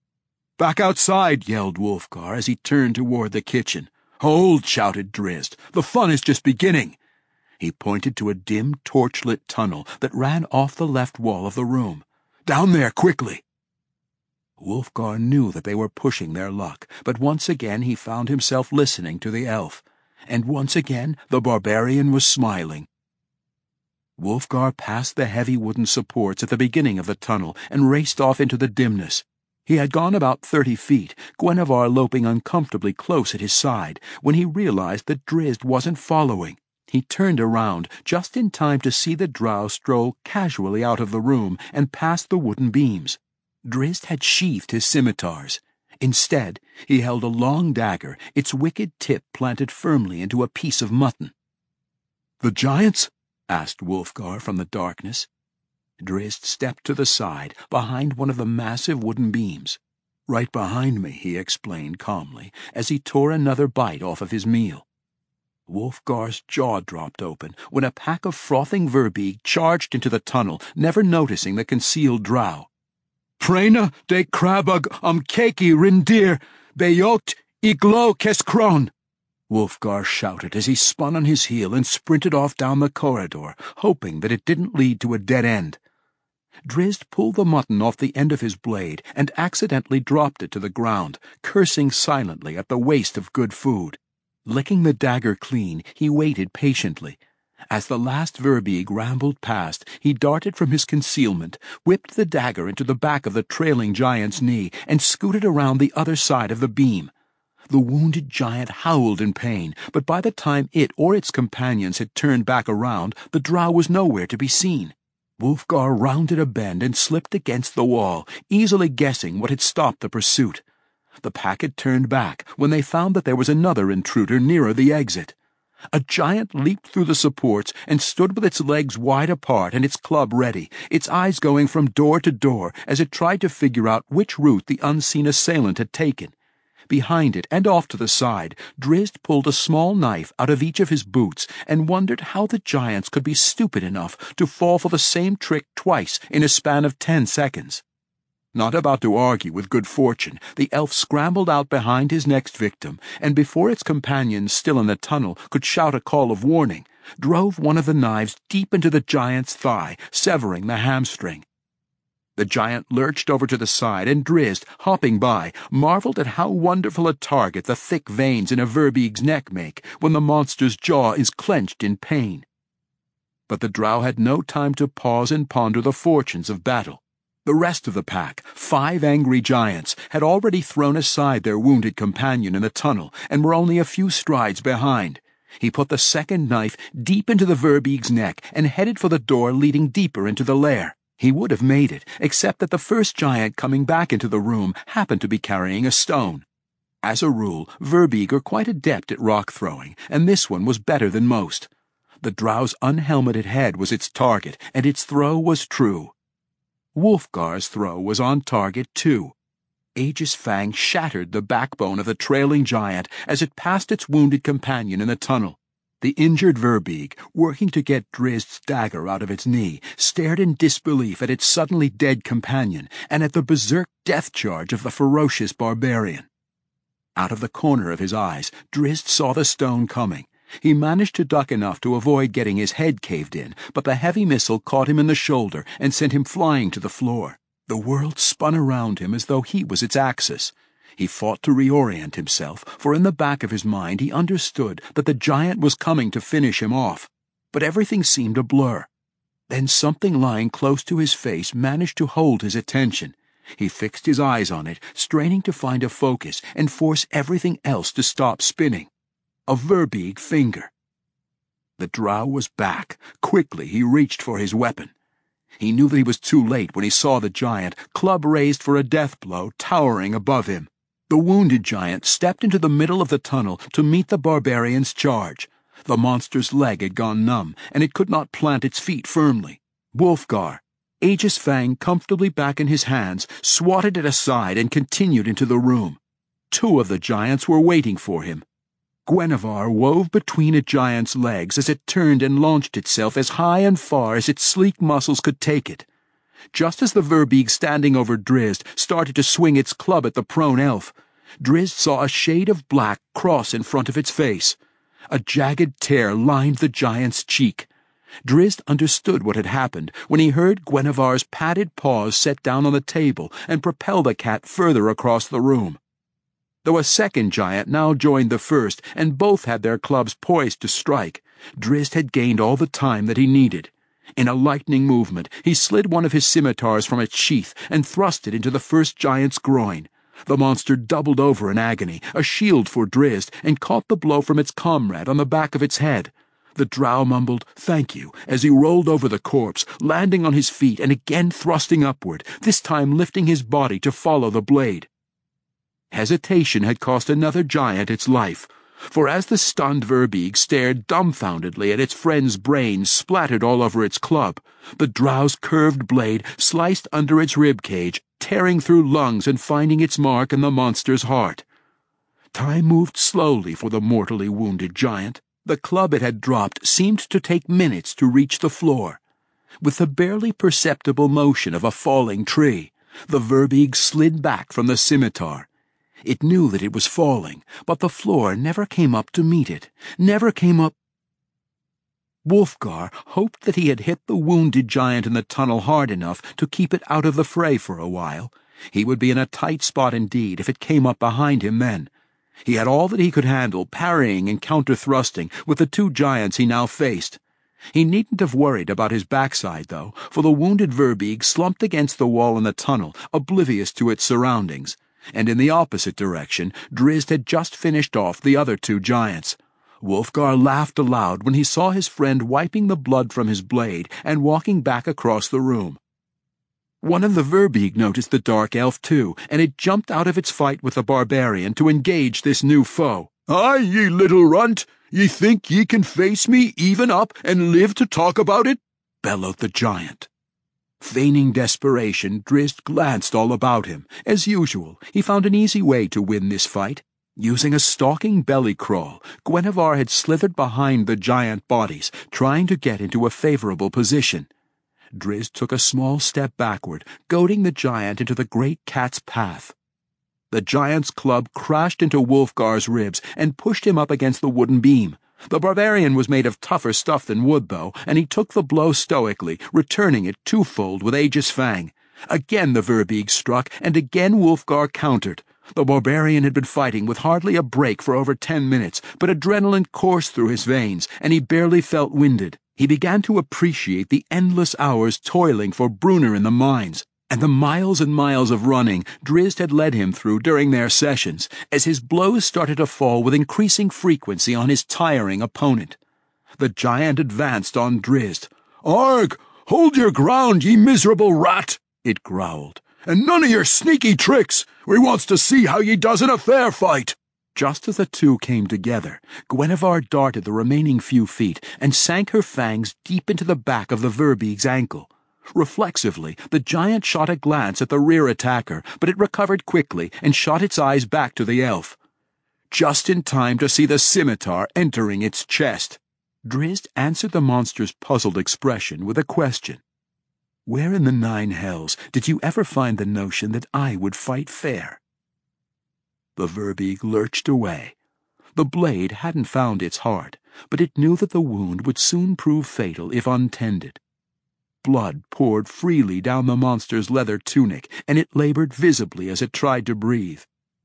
"Back outside!" yelled Wulfgar as he turned toward the kitchen. "Hold!" shouted Drizzt. "The fun is just beginning." He pointed to a dim, torchlit tunnel that ran off the left wall of the room. "Down there, quickly!" Wulfgar knew that they were pushing their luck, but once again he found himself listening to the elf. And once again the barbarian was smiling.
Wulfgar passed the heavy wooden supports at the beginning of the tunnel and raced off into the dimness. He had gone about 30 feet, Gwenhwyvar loping uncomfortably close at his side, when he realized that Drizzt wasn't following. He turned around just in time to see the drow stroll casually out of the room and past the wooden beams. Drizzt had sheathed his scimitars. Instead, he held a long dagger, its wicked tip planted firmly into a piece of mutton. "The giants?" asked Wulfgar from the darkness. Drizzt stepped to the side, behind one of the massive wooden beams. "Right behind me," he explained calmly, as he tore another bite off of his meal. Wulfgar's jaw dropped open when a pack of frothing verbeeg charged into the tunnel, never noticing the concealed drow. "Prena de Krabag Keki Rindir, Beyokt Iglo Keskron!" Wulfgar shouted as he spun on his heel and sprinted off down the corridor, hoping that it didn't lead to a dead end. Drizzt pulled the mutton off the end of his blade and accidentally dropped it to the ground, cursing silently at the waste of good food. Licking the dagger clean, he waited patiently. As the last verbeeg rambled past, he darted from his concealment, whipped the dagger into the back of the trailing giant's knee, and scooted around the other side of the beam. The wounded giant howled in pain, but by the time it or its companions had turned back around, the drow was nowhere to be seen. Wulfgar rounded a bend and slipped against the wall, easily guessing what had stopped the pursuit. The pack had turned back when they found that there was another intruder nearer the exit. A giant leaped through the supports and stood with its legs wide apart and its club ready, its eyes going from door to door as it tried to figure out which route the unseen assailant had taken. Behind it and off to the side, Drizzt pulled a small knife out of each of his boots and wondered how the giants could be stupid enough to fall for the same trick twice in a span of 10 seconds. Not about to argue with good fortune, the elf scrambled out behind his next victim, and before its companions still in the tunnel could shout a call of warning, drove one of the knives deep into the giant's thigh, severing the hamstring. The giant lurched over to the side, and Drizzt, hopping by, marveled at how wonderful a target the thick veins in a verbeeg's neck make when the monster's jaw is clenched in pain. But the drow had no time to pause and ponder the fortunes of battle. The rest of the pack, 5 angry giants, had already thrown aside their wounded companion in the tunnel and were only a few strides behind. He put the second knife deep into the verbeeg's neck and headed for the door leading deeper into the lair. He would have made it, except that the first giant coming back into the room happened to be carrying a stone. As a rule, verbeeg are quite adept at rock throwing, and this one was better than most. The drow's unhelmeted head was its target, and its throw was true. Wulfgar's throw was on target, too. Aegis Fang shattered the backbone of the trailing giant as it passed its wounded companion in the tunnel. The injured verbeeg, working to get Drizzt's dagger out of its knee, stared in disbelief at its suddenly dead companion and at the berserk death charge of the ferocious barbarian. Out of the corner of his eyes, Drizzt saw the stone coming. He managed to duck enough to avoid getting his head caved in, but the heavy missile caught him in the shoulder and sent him flying to the floor. The world spun around him as though he was its axis. He fought to reorient himself, for in the back of his mind he understood that the giant was coming to finish him off. But everything seemed a blur. Then something lying close to his face managed to hold his attention. He fixed his eyes on it, straining to find a focus and force everything else to stop spinning. A verbeeg finger. The drow was back. Quickly he reached for his weapon. He knew that he was too late when he saw the giant, club raised for a death blow, towering above him. The wounded giant stepped into the middle of the tunnel to meet the barbarian's charge. The monster's leg had gone numb, and it could not plant its feet firmly. Wulfgar, Aegis Fang comfortably back in his hands, swatted it aside and continued into the room. 2 of the giants were waiting for him. Gwenhwyvar wove between a giant's legs as it turned and launched itself as high and far as its sleek muscles could take it. Just as the verbeeg standing over Drizzt started to swing its club at the prone elf, Drizzt saw a shade of black cross in front of its face. A jagged tear lined the giant's cheek. Drizzt understood what had happened when he heard Gwenhwyvar's padded paws set down on the table and propel the cat further across the room. Though a second giant now joined the first, and both had their clubs poised to strike, Drizzt had gained all the time that he needed. In a lightning movement, he slid one of his scimitars from its sheath and thrust it into the first giant's groin. The monster doubled over in agony, a shield for Drizzt, and caught the blow from its comrade on the back of its head. The drow mumbled, "Thank you," as he rolled over the corpse, landing on his feet and again thrusting upward, this time lifting his body to follow the blade. Hesitation had cost another giant its life, for as the stunned Verbeeg stared dumbfoundedly at its friend's brains splattered all over its club, the drow's curved blade sliced under its rib cage, tearing through lungs and finding its mark in the monster's heart. Time moved slowly for the mortally wounded giant. The club it had dropped seemed to take minutes to reach the floor. With the barely perceptible motion of a falling tree, the Verbeeg slid back from the scimitar. It knew that it was falling, but the floor never came up to meet it, never came up. Wulfgar hoped that he had hit the wounded giant in the tunnel hard enough to keep it out of the fray for a while. He would be in a tight spot indeed if it came up behind him then. He had all that he could handle, parrying and counter-thrusting, with the two giants he now faced. He needn't have worried about his backside, though, for the wounded Verbeeg slumped against the wall in the tunnel, oblivious to its surroundings. And in the opposite direction, Drizzt had just finished off the other two giants. Wulfgar laughed aloud when he saw his friend wiping the blood from his blade and walking back across the room. One of the Verbeeg noticed the dark elf too, and it jumped out of its fight with the barbarian to engage this new foe. "Aye, ye little runt! Ye think ye can face me even up and live to talk about it?" bellowed the giant. Feigning desperation, Drizzt glanced all about him. As usual, he found an easy way to win this fight. Using a stalking belly crawl, Guenhwyvar had slithered behind the giant bodies, trying to get into a favorable position. Drizzt took a small step backward, goading the giant into the great cat's path. The giant's club crashed into Wulfgar's ribs and pushed him up against the wooden beam. The barbarian was made of tougher stuff than wood, though, and he took the blow stoically, returning it twofold with Aegis Fang. Again the Verbeeg struck, and again Wulfgar countered. The barbarian had been fighting with hardly a break for over 10 minutes, but adrenaline coursed through his veins, and he barely felt winded. He began to appreciate the endless hours toiling for Brunner in the mines, and the miles and miles of running Drizzt had led him through during their sessions, as his blows started to fall with increasing frequency on his tiring opponent. The giant advanced on Drizzt. "Arg! Hold your ground, ye miserable rat!" it growled. "And none of your sneaky tricks! We wants to see how ye does in a fair fight!" Just as the two came together, Guenhwyvar darted the remaining few feet and sank her fangs deep into the back of the Verbeeg's ankle. Reflexively, the giant shot a glance at the rear attacker, but it recovered quickly and shot its eyes back to the elf. Just in time to see the scimitar entering its chest. Drizzt answered the monster's puzzled expression with a question. "Where in the 9 hells did you ever find the notion that I would fight fair?" The Verbeeg lurched away. The blade hadn't found its heart, but it knew that the wound would soon prove fatal if untended. Blood poured freely down the monster's leather tunic, and it labored visibly as it tried to breathe.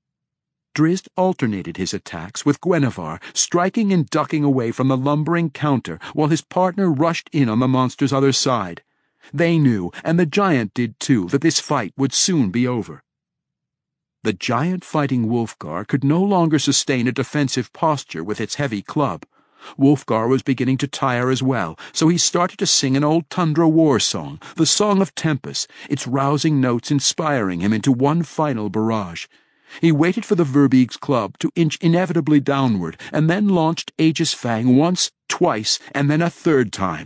Drizzt alternated his attacks with Guenhwyvar, striking and ducking away from the lumbering counter while his partner rushed in on the monster's other side. They knew, and the giant did too, that this fight would soon be over. The giant fighting Wulfgar could no longer sustain a defensive posture with its heavy club. Wulfgar was beginning to tire as well, so he started to sing an old Tundra war song, the Song of Tempest, its rousing notes inspiring him into one final barrage. He waited for the Verbeeg's club to inch inevitably downward, and then launched Aegis Fang once, twice, and then a third time.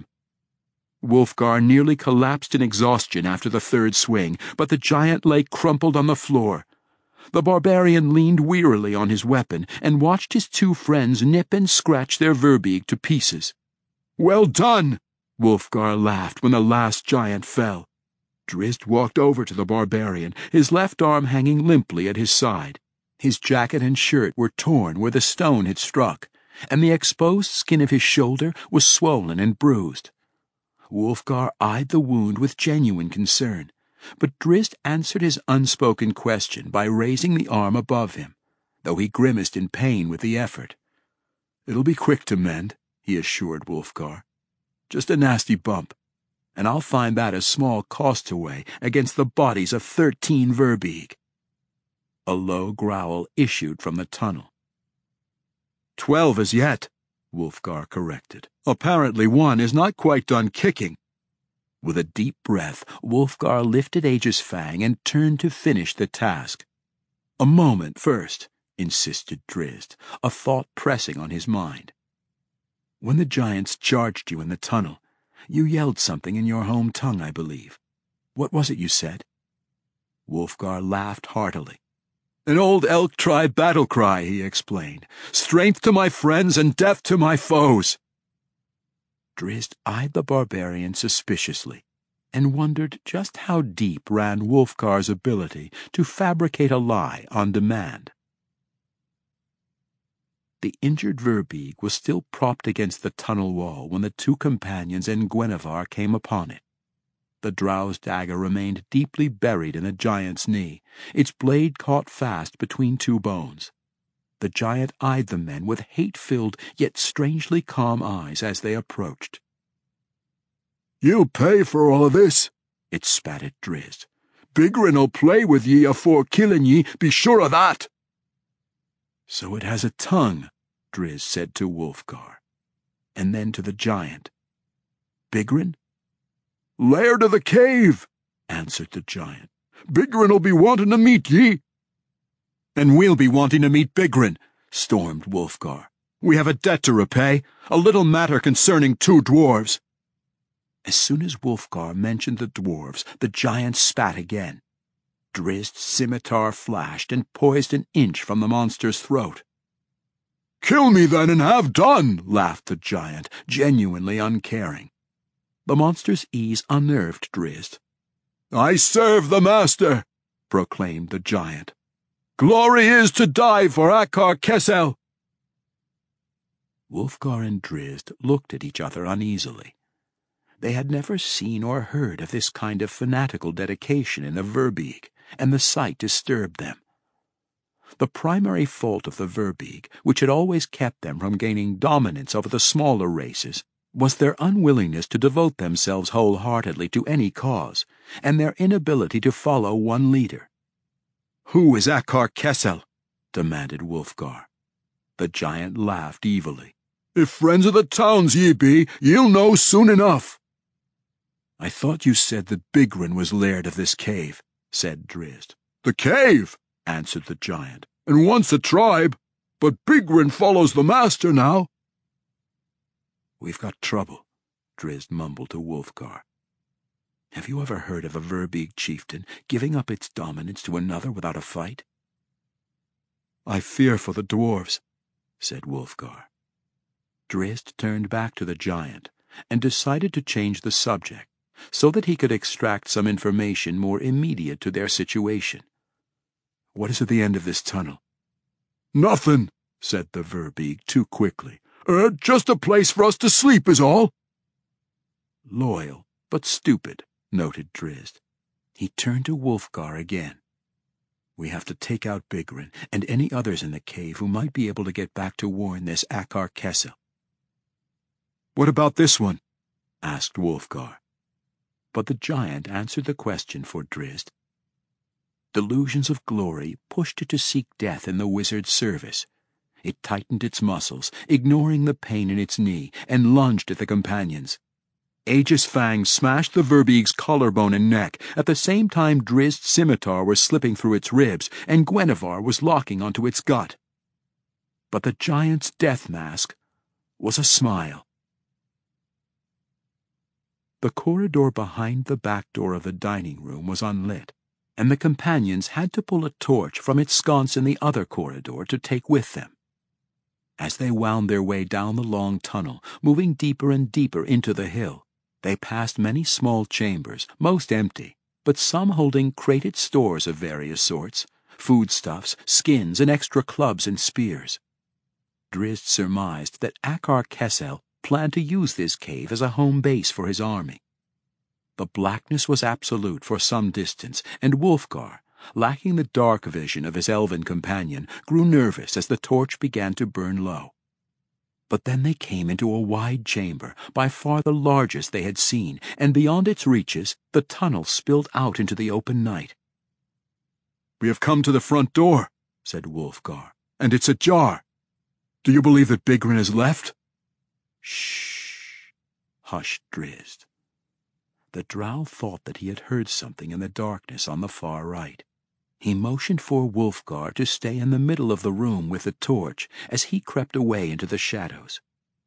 Wulfgar nearly collapsed in exhaustion after the third swing, but the giant lay crumpled on the floor. The barbarian leaned wearily on his weapon and watched his two friends nip and scratch their Verbeeg to pieces. "Well done!" Wulfgar laughed when the last giant fell. Drizzt walked over to the barbarian, his left arm hanging limply at his side. His jacket and shirt were torn where the stone had struck, and the exposed skin of his shoulder was swollen and bruised. Wulfgar eyed the wound with genuine concern, but Drizzt answered his unspoken question by raising the arm above him, though he grimaced in pain with the effort. "It'll be quick to mend," he assured Wulfgar. "Just a nasty bump. and I'll find that a small castaway against the bodies of 13 Verbeeg." A low growl issued from the tunnel. 12 as yet, Wulfgar corrected. "Apparently one is not quite done kicking." With a deep breath, Wulfgar lifted Aegis Fang and turned to finish the task. "A moment first," insisted Drizzt, a thought pressing on his mind. "When the giants charged you in the tunnel, you yelled something in your home tongue, I believe. What was it you said?" Wulfgar laughed heartily. "An old elk tribe battle cry," he explained. "Strength to my friends and death to my foes." Drizzt eyed the barbarian suspiciously and wondered just how deep ran Wulfgar's ability to fabricate a lie on demand. The injured Verbeeg was still propped against the tunnel wall when the two companions and Gwenhwyvar came upon it. The drow's dagger remained deeply buried in the giant's knee, its blade caught fast between two bones. The giant eyed the men with hate-filled yet strangely calm eyes as they approached.
"You pay for all this," it spat at Drizzt. "Bigrin'll play with ye afore killing ye, be sure of that."
"So it has a tongue," Drizzt said to Wulfgar, and then to the giant. "Bigrin?"
"Laird of the cave," answered the giant. "Bigrin'll be wanting to meet ye."
"And we'll be wanting to meet Bigrin," stormed Wulfgar. "We have a debt to repay, a little matter concerning 2 dwarves." As soon as Wulfgar mentioned the dwarves, the giant spat again. Drizzt's scimitar flashed and poised an inch from the monster's throat.
"Kill me then and have done,"
laughed the giant, genuinely uncaring. The monster's ease unnerved Drizzt.
"I serve the master," proclaimed the giant. "Glory is to die for Akar Kessel."
Wulfgar and Drizzt looked at each other uneasily. They had never seen or heard of this kind of fanatical dedication in the Verbeeg, and the sight disturbed them. The primary fault of the Verbeeg, which had always kept them from gaining dominance over the smaller races, was their unwillingness to devote themselves wholeheartedly to any cause, and their inability to follow one leader. "Who is Akar Kessel?" demanded Wulfgar. The giant laughed evilly.
"If friends of the towns ye be, ye'll know soon enough."
"I thought you said that Bigrin was laird of this cave," said Drizzt.
"The cave," answered the giant, "and once a tribe, but Bigrin follows the master now."
"We've got trouble," Drizzt mumbled to Wulfgar. "Have you ever heard of a Verbeeg chieftain giving up its dominance to another without a fight?" "I fear for the dwarves," said Wulfgar. Drizzt turned back to the giant and decided to change the subject so that he could extract some information more immediate to their situation. "What is at the end of this tunnel?"
"Nothing," said the Verbeeg too quickly. "Just a place for us to sleep is all."
"Loyal, but stupid," noted Drizzt. He turned to Wulfgar again. "We have to take out Bigrin and any others in the cave who might be able to get back to warn this Akar Kessel." "What about this one?" asked Wulfgar. But the giant answered the question for Drizzt. Delusions of glory pushed it to seek death in the wizard's service. It tightened its muscles, ignoring the pain in its knee, and lunged at the companions. Aegis Fang smashed the Verbeeg's collarbone and neck, at the same time Drizzt's scimitar was slipping through its ribs, and Gwenhwyvar was locking onto its gut. But the giant's death mask was a smile. The corridor behind the back door of the dining room was unlit, and the companions had to pull a torch from its sconce in the other corridor to take with them. As they wound their way down the long tunnel, moving deeper and deeper into the hill, they passed many small chambers, most empty, but some holding crated stores of various sorts, foodstuffs, skins, and extra clubs and spears. Drizzt surmised that Akar Kessel planned to use this cave as a home base for his army. The blackness was absolute for some distance, and Wulfgar, lacking the dark vision of his elven companion, grew nervous as the torch began to burn low. But then they came into a wide chamber, by far the largest they had seen, and beyond its reaches the tunnel spilled out into the open night.
"We have come to the front door," said Wulfgar, "and it's ajar. Do you believe that Bigrin has left?"
"Shh," hushed Drizzt. The drow thought that he had heard something in the darkness on the far right. He motioned for Wulfgar to stay in the middle of the room with the torch as he crept away into the shadows.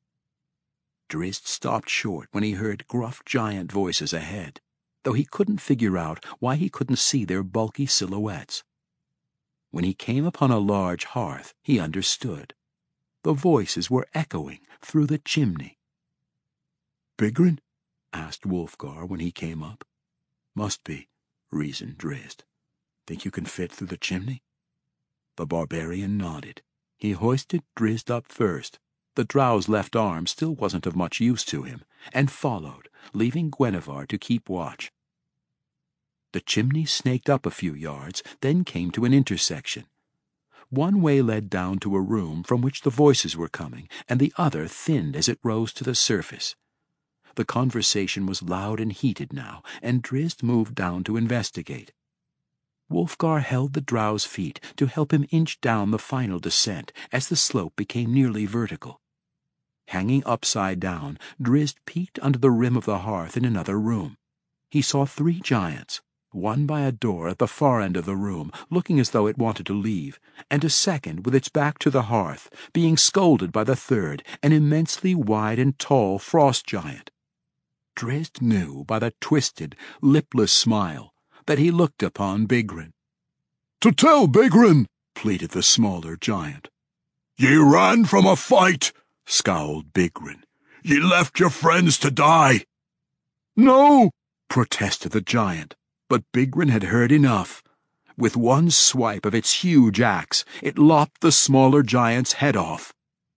Drizzt stopped short when he heard gruff giant voices ahead, though he couldn't figure out why he couldn't see their bulky silhouettes. When he came upon a large hearth, he understood. The voices were echoing through the chimney.
"Bigrin?"
asked Wulfgar when he came up.
"Must be," reasoned Drizzt. "Think you can fit through the chimney?"
The barbarian nodded. He hoisted Drizzt up first. The drow's left arm still wasn't of much use to him, and followed, leaving Gwenevere to keep watch. The chimney snaked up a few yards, then came to an intersection. One way led down to a room from which the voices were coming, and the other thinned as it rose to the surface. The conversation was loud and heated now, and Drizzt moved down to investigate. Wulfgar held the drow's feet to help him inch down the final descent as the slope became nearly vertical. Hanging upside down, Drizzt peeked under the rim of the hearth in another room. He saw 3 giants, one by a door at the far end of the room, looking as though it wanted to leave, and a second with its back to the hearth, being scolded by the third, an immensely wide and tall frost giant. Drizzt knew by the twisted, lipless smile that he looked upon Bigrin.
"To tell Bigrin," pleaded the smaller giant. "Ye ran from a fight," scowled Bigrin. "Ye left your friends to die."
"No," protested the giant, but Bigrin had heard enough. With one swipe of its huge axe, it lopped the smaller giant's head off.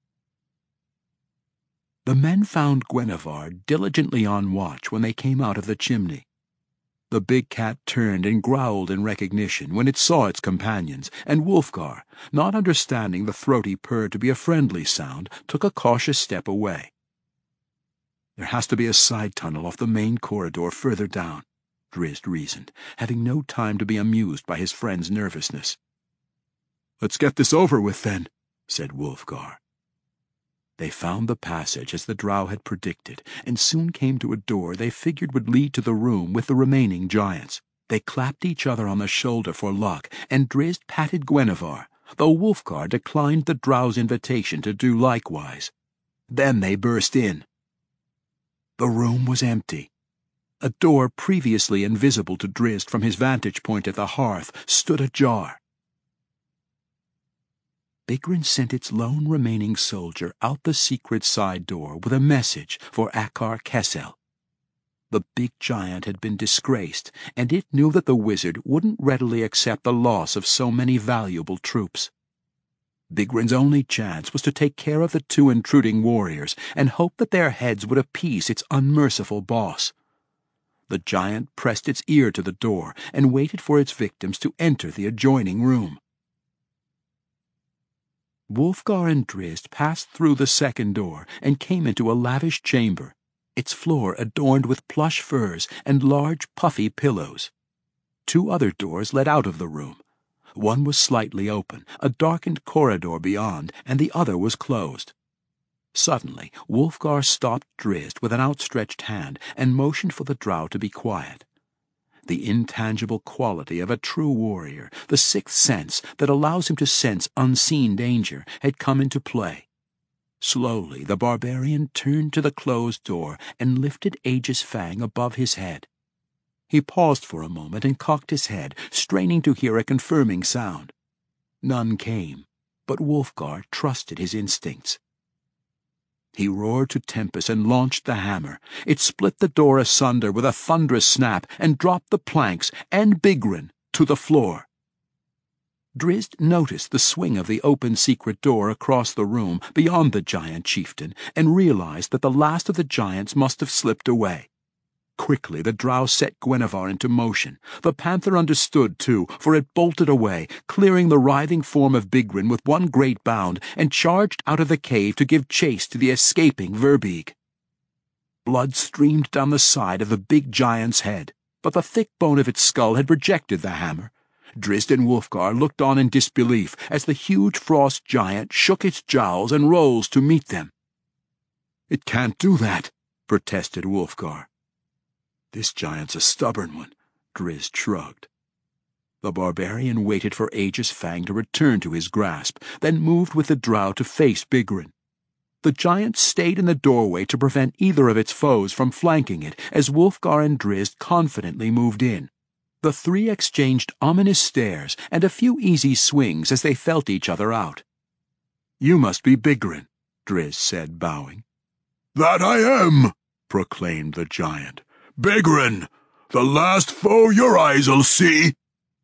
The men found Gwenevere diligently on watch when they came out of the chimney. The big cat turned and growled in recognition when it saw its companions, and Wulfgar, not understanding the throaty purr to be a friendly sound, took a cautious step away. "There has to be a side tunnel off the main corridor further down," Drizzt reasoned, having no time to be amused by his friend's nervousness.
"Let's get this over with, then," said Wulfgar.
They found the passage as the drow had predicted, and soon came to a door they figured would lead to the room with the remaining giants. They clapped each other on the shoulder for luck, and Drizzt patted Gwenevere, though Wulfgar declined the drow's invitation to do likewise. Then they burst in. The room was empty. A door previously invisible to Drizzt from his vantage point at the hearth stood ajar. Bigrin sent its lone remaining soldier out the secret side door with a message for Akar Kessel. The big giant had been disgraced, and it knew that the wizard wouldn't readily accept the loss of so many valuable troops. Bigrin's only chance was to take care of the 2 intruding warriors and hope that their heads would appease its unmerciful boss. The giant pressed its ear to the door and waited for its victims to enter the adjoining room. Wulfgar and Drizzt passed through the second door and came into a lavish chamber, its floor adorned with plush furs and large puffy pillows. 2 other doors led out of the room. One was slightly open, a darkened corridor beyond, and the other was closed. Suddenly, Wulfgar stopped Drizzt with an outstretched hand and motioned for the drow to be quiet. The intangible quality of a true warrior, the 6th sense that allows him to sense unseen danger, had come into play. Slowly, the barbarian turned to the closed door and lifted Aegis Fang above his head. He paused for a moment and cocked his head, straining to hear a confirming sound. None came, but Wulfgar trusted his instincts. He roared to Tempest and launched the hammer. It split the door asunder with a thunderous snap and dropped the planks and Bigrin to the floor. Drizzt noticed the swing of the open secret door across the room beyond the giant chieftain and realized that the last of the giants must have slipped away. Quickly the drow set Gwenevere into motion. The panther understood, too, for it bolted away, clearing the writhing form of Bigrin with one great bound, and charged out of the cave to give chase to the escaping Verbeeg. Blood streamed down the side of the big giant's head, but the thick bone of its skull had rejected the hammer. Drizzt and Wulfgar looked on in disbelief as the huge frost giant shook its jowls and rose to meet them. "It can't do that," protested Wulfgar. "This giant's a stubborn one," Drizzt shrugged. The barbarian waited for Aegis Fang to return to his grasp, then moved with the drow to face Bigrin. The giant stayed in the doorway to prevent either of its foes from flanking it as Wulfgar and Drizzt confidently moved in. The three exchanged ominous stares and a few easy swings as they felt each other out. "You must be Bigrin," Drizzt said, bowing.
"That I am," proclaimed the giant. "Bigrin, the last foe your eyes'll see."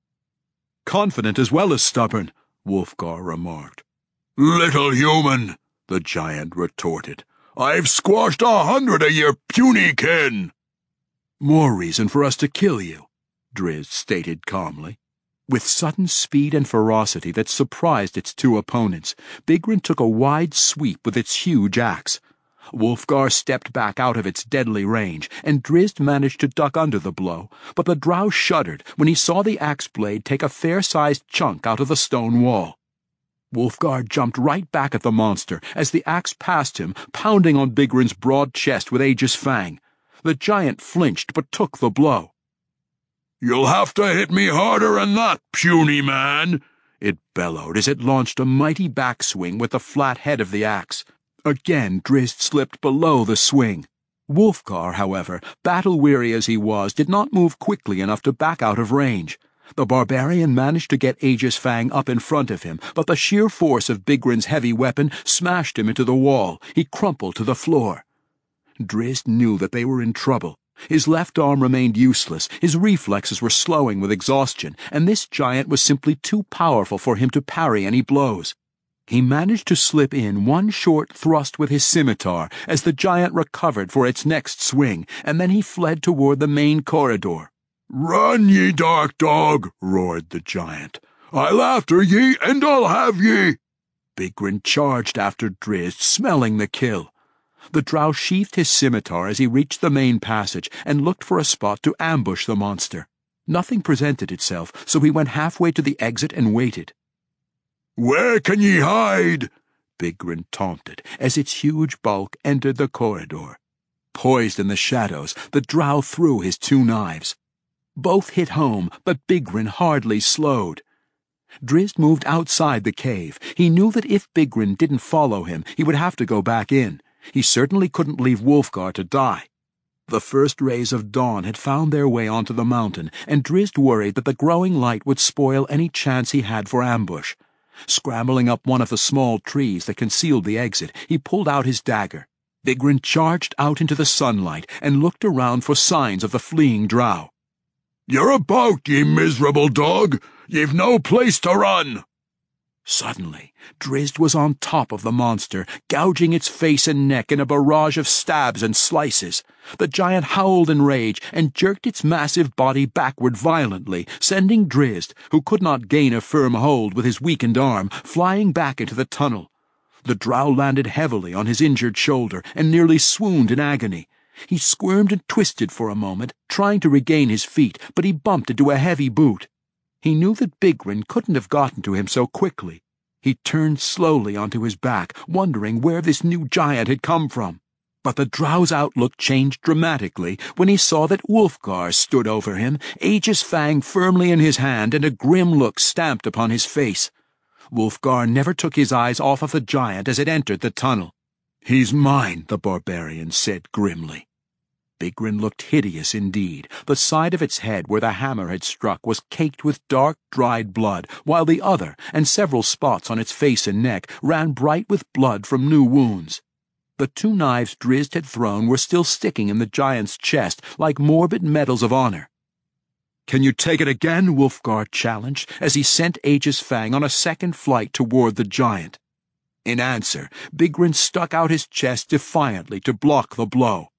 "Confident as well as stubborn," Wulfgar remarked.
"Little human," the giant retorted. "I've squashed 100 of your puny kin."
"More reason for us to kill you," Drizzt stated calmly. With sudden speed and ferocity that surprised its two opponents, Bigrin took a wide sweep with its huge axe. Wulfgar stepped back out of its deadly range, and Drizzt managed to duck under the blow, but the drow shuddered when he saw the axe blade take a fair-sized chunk out of the stone wall. Wulfgar jumped right back at the monster as the axe passed him, pounding on Bigrin's broad chest with Aegis Fang. The giant flinched but took the blow.
"You'll have to hit me harder than that, puny man,"
it bellowed as it launched a mighty backswing with the flat head of the axe. Again Drizzt slipped below the swing. Wulfgar, however, battle-weary as he was, did not move quickly enough to back out of range. The barbarian managed to get Aegis Fang up in front of him, but the sheer force of Bigrin's heavy weapon smashed him into the wall. He crumpled to the floor. Drizzt knew that they were in trouble. His left arm remained useless, his reflexes were slowing with exhaustion, and this giant was simply too powerful for him to parry any blows. He managed to slip in one short thrust with his scimitar as the giant recovered for its next swing, and then he fled toward the main corridor.
"Run, ye dark dog," roared the giant. "I'll after ye, and I'll have ye."
Bigrin charged after Drizzt, smelling the kill. The drow sheathed his scimitar as he reached the main passage and looked for a spot to ambush the monster. Nothing presented itself, so he went halfway to the exit and waited.
"Where can ye hide?"
Bigrin taunted as its huge bulk entered the corridor. Poised in the shadows, the drow threw his two knives. Both hit home, but Bigrin hardly slowed. Drizzt moved outside the cave. He knew that if Bigrin didn't follow him, he would have to go back in. He certainly couldn't leave Wulfgar to die. The first rays of dawn had found their way onto the mountain, and Drizzt worried that the growing light would spoil any chance he had for ambush. Scrambling up one of the small trees that concealed the exit, he pulled out his dagger. Bigrin charged out into the sunlight and looked around for signs of the fleeing drow.
"You're about, ye miserable dog! Ye've no place to run!"
Suddenly, Drizzt was on top of the monster, gouging its face and neck in a barrage of stabs and slices. The giant howled in rage and jerked its massive body backward violently, sending Drizzt, who could not gain a firm hold with his weakened arm, flying back into the tunnel. The drow landed heavily on his injured shoulder and nearly swooned in agony. He squirmed and twisted for a moment, trying to regain his feet, but he bumped into a heavy boot. He knew that Bigrin couldn't have gotten to him so quickly. He turned slowly onto his back, wondering where this new giant had come from. But the drow's outlook changed dramatically when he saw that Wulfgar stood over him, Aegis Fang firmly in his hand and a grim look stamped upon his face. Wulfgar never took his eyes off of the giant as it entered the tunnel. "He's mine," the barbarian said grimly. Bigrin looked hideous indeed. The side of its head where the hammer had struck was caked with dark, dried blood, while the other, and several spots on its face and neck, ran bright with blood from new wounds. The two knives Drizzt had thrown were still sticking in the giant's chest like morbid medals of honor. "Can you take it again?" Wulfgar challenged as he sent Aegis Fang on a second flight toward the giant. In answer, Bigrin stuck out his chest defiantly to block the blow.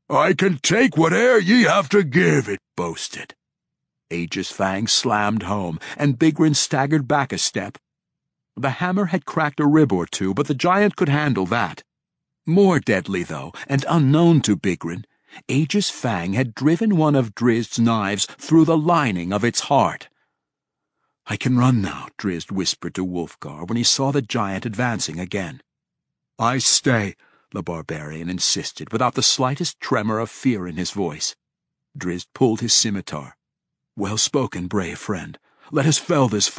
I can take whate'er ye have to give, it boasted.
Aegis Fang slammed home, and Bigrin staggered back a step. The hammer had cracked a rib or two, but the giant could handle that. More deadly, though, and unknown to Bigrin, Aegis Fang had driven one of Drizd's knives through the lining of its heart. "I can run now," Drizzt whispered to Wulfgar when he saw the giant advancing again.
"I stay,"
the barbarian insisted, without the slightest tremor of fear in his voice. Drizzt pulled his scimitar. "Well spoken, brave friend. Let us fell this